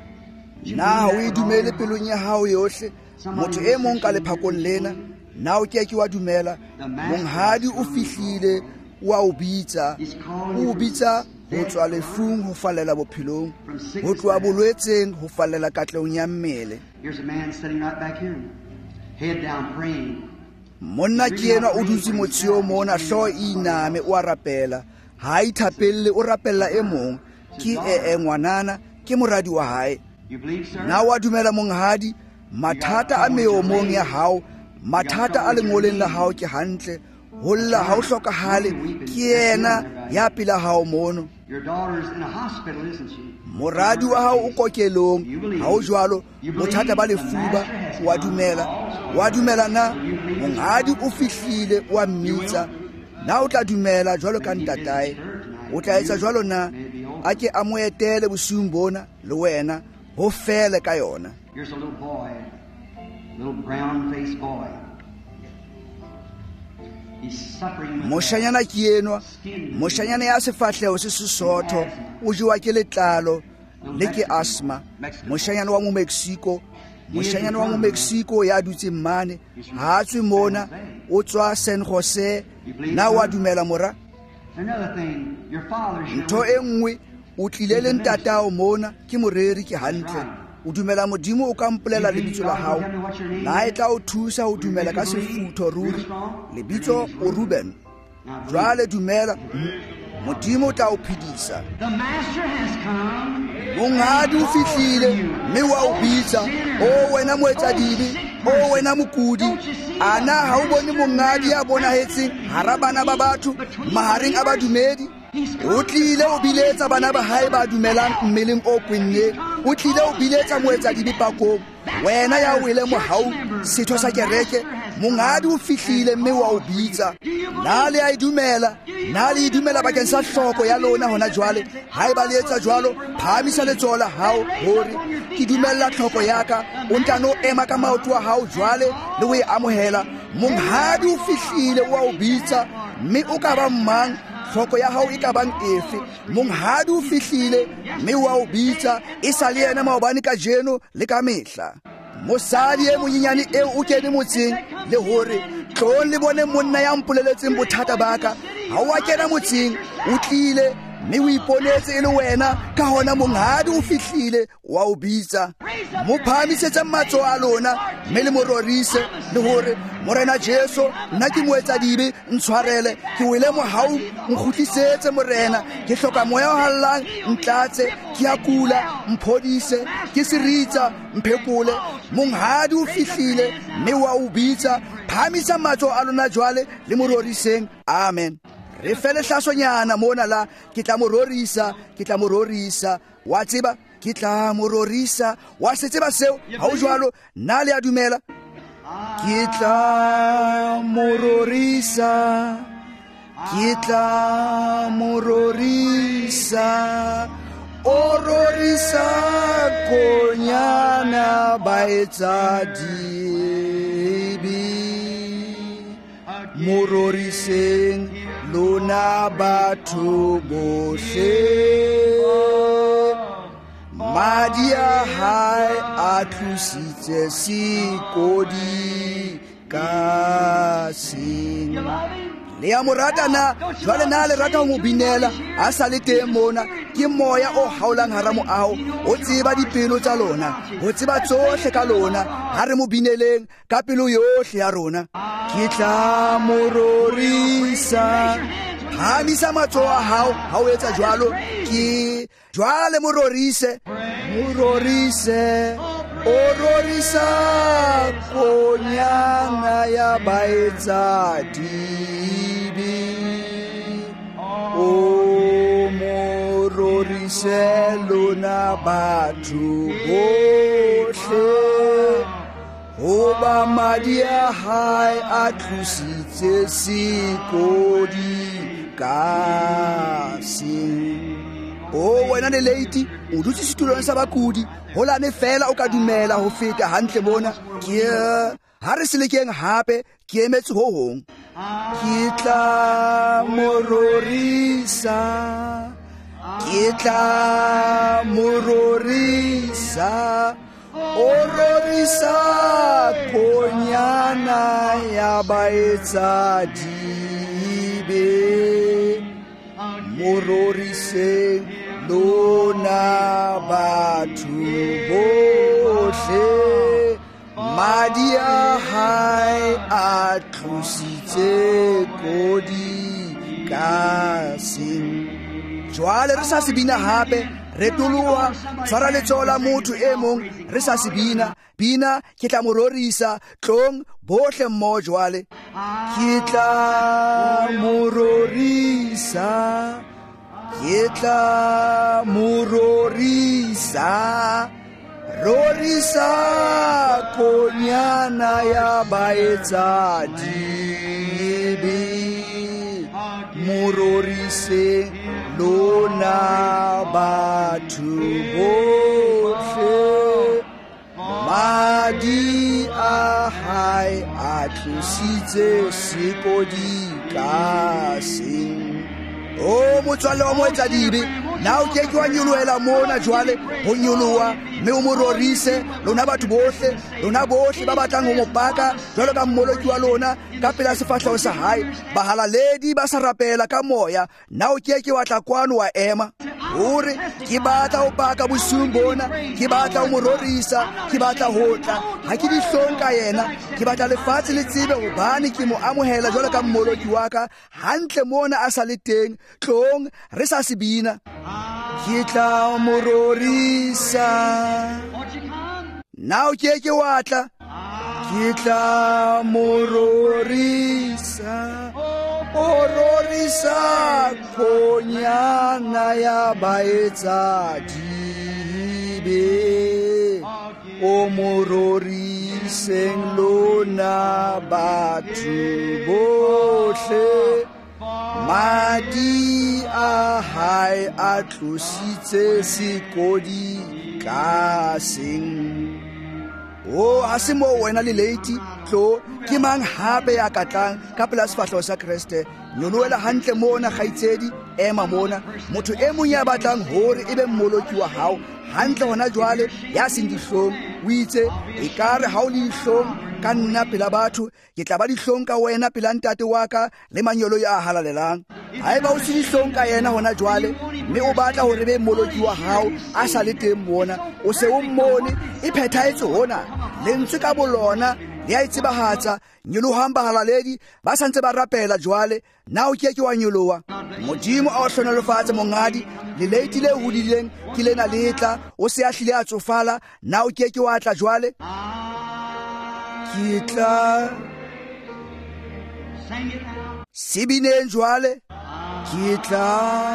na o e dumele pelong ya hao yohle motho e mong ka lephakong lena na o ke ke wa dumela monghadi o fihlile wa o bitsa o bitsa ho tswa lefung ho fallela bophelong ho tloa bolwetseng ho fallela katlong ya mmele. Here's a man sitting right back here, head down praying. Monna ke yena o dutse motshio mona hlo iname o rapela ha ithapelle o rapella e mong ke e ngwanana ke moradi wa hae. Na wa dumela monghadi mathata a meomong ya hao mathata a lengoleng la hao ke hantle holla ha o hlokahale ke yena ya pela hao mono. Your daughter's in a hospital, isn't she? Moradi wa hao o kokelong ha o jwalo bothata ba lefuba wa dumela wa dumela na monghadi o fihlile wa mmitsa na o tla dumela jwalo ka ntatae o tla etsa jwalo na a ke a mo etele bosiung bona le wena ho fele ka yona. Here's a little boy, little brown-faced boy. Moshanyana ke enwa moshanyana ya sefahleo se sesotho o jewa ke letlalo le ke asthma moshanyana wa mo Mexico moshanyana wa mo Mexico ya dutse mmane ha tswe mona o tswa San Jose na wa dumela mora. Another thing, your father's ntho e nngwe o tlile le ntatao mona ke moreri ke hantle o dumela modimo o ka mpolela lebitso la hao na e tla o thusa o dumela ka sefutho ruri lebitso o Ruben jwale dumela modimo o tla o phedisa. The master has come. Monghadi o fihlile mme wa o bitsa o wena moetsadibi o wena mokudi ana ha o bone monghadi ya bonahetseng hara bana ba batho mahareng a badumedi o tlile o biletsa bana ba hae ba dumelang mmeleng o kwenne o tlile o biletsa moetsadibi pakong wena ya wele mo hau setho sa kereke monghadi o fihlile mme wa o bitsa na le a idumela na le idumela bakeng sa hloko ya lona hona jwale hae ba le etsa jwalo phamisa letsola hao hore ke dumella hloko yaka o ntano ema ka maoto wa hao jwale le o e amohela monghadi o fihlile wa o bitsa mme o ka ba mang tlhoko ya hao e ka bang efe monghadi o fihlile mme wa o bitsa e sa le yena maobane ka jeno le ka mehla mosadi e monyenyane eo o kene motseng le hore tlong le bone monna ya mpoleletseng bothata baka ha wa kena motseng o tlile mme o iponetse e le wena ka hona monghadi o fihlile wa o bitsa mo phamisetse matsoho a lona mme le mororise le hore morena Jesu nna ke moetsa dibe ntshwarele ke wele mohau nkgutlisetse morena ke hloka moya o hallang ntlatse ke a kula mphodise ke seritsa mphekole monghadi o fihlile mme wa o bitsa phamisa matsoho a lona jwale le mororiseng amen re fele hlasonyana mona la ke tla mororisa ke tla mororisa wa tseba ke tla mororisa wa se tseba seo ha o jwalo nna le a dumela ke tla mororisa ke tla mororisa ororisa konyana baetsa dibi mororiseng lona batho bohle madi a hae a tlositse sekodi ka seng le ya moratana jwale na le rata ho mo binela a sa le teng mona ke moya o haolang hara moaho o tseba dipelo tsa lona o tseba tsohle ka lona ha re mo bineleng ka pelo yohle ya rona ke tla mororisa hamisa matsoho a hao ha o etsa jwalo ke jwale mororise mororise ororisa konyana ya baetsa dibi o mororise lona batho bohle hoba madi a hae a tlositse sekodi ka seng o wena le lady o dutse setulong sa bakudi holane fela o ka dumela ho feta hantle mona ke ha re selekeng hape ke emetse ho hong ke tla mororisa ke tla mororisa ororisa konyana ya baetsa dibe mororiseng lona batho bohle madi a hae a tlositse kodi ka seng jwale re sa se bina hape re toloha tshwara letsoho la motho e mong re sa se bina bina ke tla mororisa tlong bohle mmoho jwale ke tla mororisa ke tla mororisa rorisa konyana ya baetsa dibi mororise lona batho bohle madi a hae a tlositse sekodi ka seng o motswalle wa moetsa dibe na o keke wa nyoloela mona jwale ho nyoloha mme o mororise lona batho bohle lona bohle ba batlang ho mo paka jwalo ka mmoloki wa lona ka pela sefahleho sa hae bahalaledi ba sa rapela ka moya na o keke wa tla kwano wa ema hore ke batla ho paka bosiung bona ke batla ho mororisa ke batla ho tla ha ke di hlonka yena ke batla lefatshe le tsebe hobane ke mo amohela jwalo ka mmoloki wa ka hantle mona a sa le teng tlong re sa se bina ke tla mororisa na o keke wa tla ke tla mororisa ororisa konyana ya baetsa dibe o mororiseng lona batho bohle madi a hae a tlositse sekodi ka seng o o ha se mo wena le late tlo ke mang hape ya katlang ka pela sefahleho sa Kriste nyoloela hantle mona kgaitsedi ema mona motho e mong ya batlang hore ebe mmoloki wa hao hantle hona jwale ya seng dihlong o itse e kare ha o le dihlong ka nna pela batho ke tla ba dihlong ka wena pela ntate wa ka le manyolo ya halalelang haeba o se dihlong ka yena hona jwale mme o batla hore be mmoloki wa hao a sa le teng mona o se o mmone e phethaetse hona lentswe ka bolona le a itsebahatsa nyolohang bahalaledi ba santse ba rapela jwale na o ke ke wa nyoloha modimo a o hlonolofatse mongadi le late le hodileng ke lena letla o se a hlile a tsofala na o ke ke wa tla jwale ke tla sibineng jwale ke tla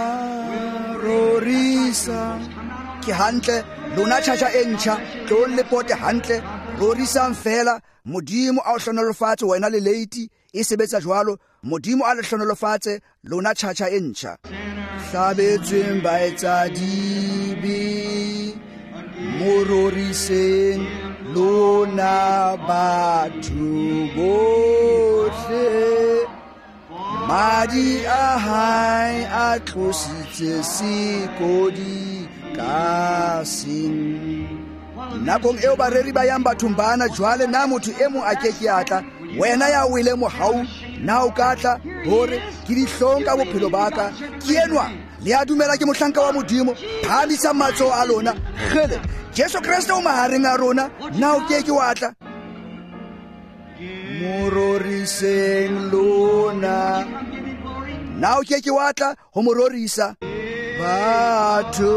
rorisa ke hantle lona tjhatjha e ntjha tlong le pote hantle rorisang fela modimo a o hlonolofatse wena le late e sebetsa jwalo modimo a le hlonolofatse lona tjhatjha e ntjha hlabetsweng ba etsa dibe mororiseng lona batho bohle madi a hae a tlositse sekodi ka seng nakong eo bareri ba yang bathong bana jwale na motho e mong a ke ke atla wena ya wele mohau na o katla hore ke dihlong ka bophelo baka ke enwa le a dumela ke mohlanka wa modimo phamisa matso a lona gele Jesu Kriste o mahareng a rona na o ke ke wa tla mororiseng lona na o ke ke wa tla ho mororisa batho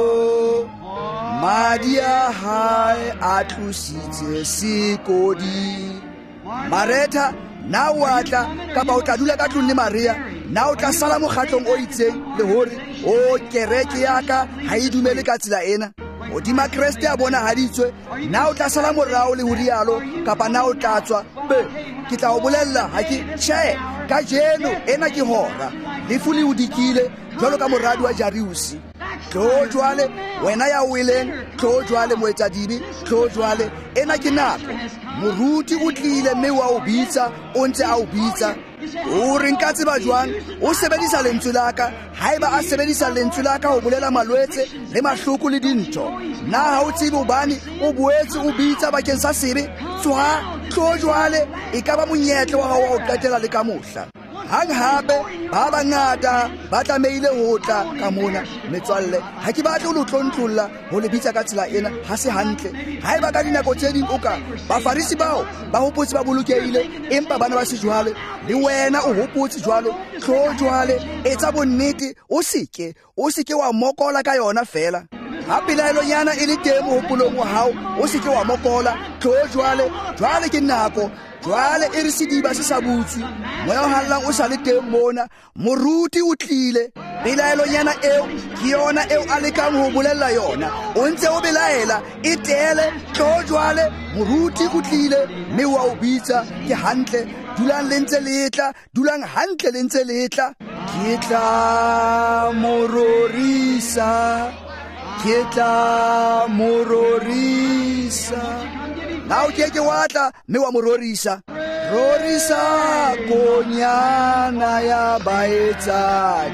madi a hae a tlositse sekodi Mareta na o atla kapa o tla dula ka tlong le Maria na o tla sala mokgatlong o itseng le hore o kereke ya ka ha e dumele ka tsela ena Modimo Kriste a bona haditswe na o tla sala morao le ho rialo kapa na o tla tswa be ke tla o bolella ha ke tjhe ka jeno ena ke hora le fuli o dikile jwalo ka moradi wa Jariusi tlo jwale wena ya wileng tlo jwale moetsa dibi tlo jwale ena ke nako moruti o tlile mme wa o bitsa o ntse a o bitsa o re nka tseba jwang o sebedisa lentswe laka haeba a sebedisa lentswe laka ho bolela malwetse le mahloko le dintho na ha o tsebe hobane o boetse o bitsa bakeng sa sebe tswa tlo jwale e ka ba monyetlo wa hao wa o qetela le ka mohla hang hape ba bangata ba tlameile ho tla ka mona metswalle ha ke batle ho tlontlolla ho le bitsa ka tsela ena ha se hantle haeba ka dinako tse ding o ka ba farisi bao ba hopotse ba bolokehile empa bana ba sejwale le wena o hopotse jwalo tlo jwale etsa bonnete o seke o seke wa mokola ka yona fela ha pelaelo nyana e le teng hopolong wa hao o seke wa mokola tlo jwale jwale ke nako jwale e re sediba se sa butswe moya o hallang o sa le teng mona moruti o tlile pelaelo nyana eo ke yona eo a lekang ho bolella yona o ntse o belaela e tele tlo jwale moruti o tlile mme wa o bitsa ke hantle dulang le ntse letla dulang hantle le ntse letla ke tla mororisa ke tla mororisa na o ke ke watla mme wa mororisa rorisa konyana ya baetsa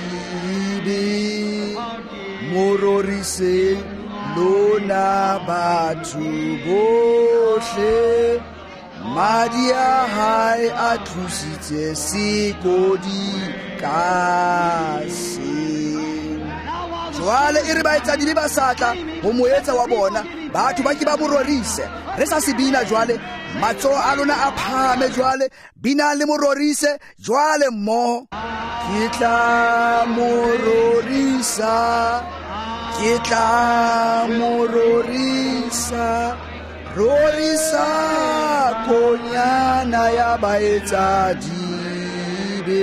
dibe mororise lona batho bohle madi a hae a tlositse sekodi ka seng jwale e re baetsa dibe ba satla ho moetsa wa bona batho ba ke ba bororise re sa se bina jwale matso a lona a phame jwale bina le mororise jwale mmo ke tla mororisa ke tla mororisa rorisa konyana ya baetsa dibe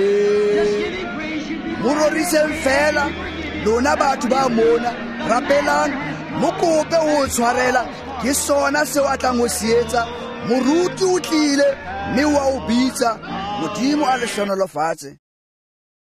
mororise fela lona batho ba mona rapelang mokope o tshwarela ke sona se wa tlang ho sietsa moruti o tlile mme wa o bitsa modimo a le hlonolofatse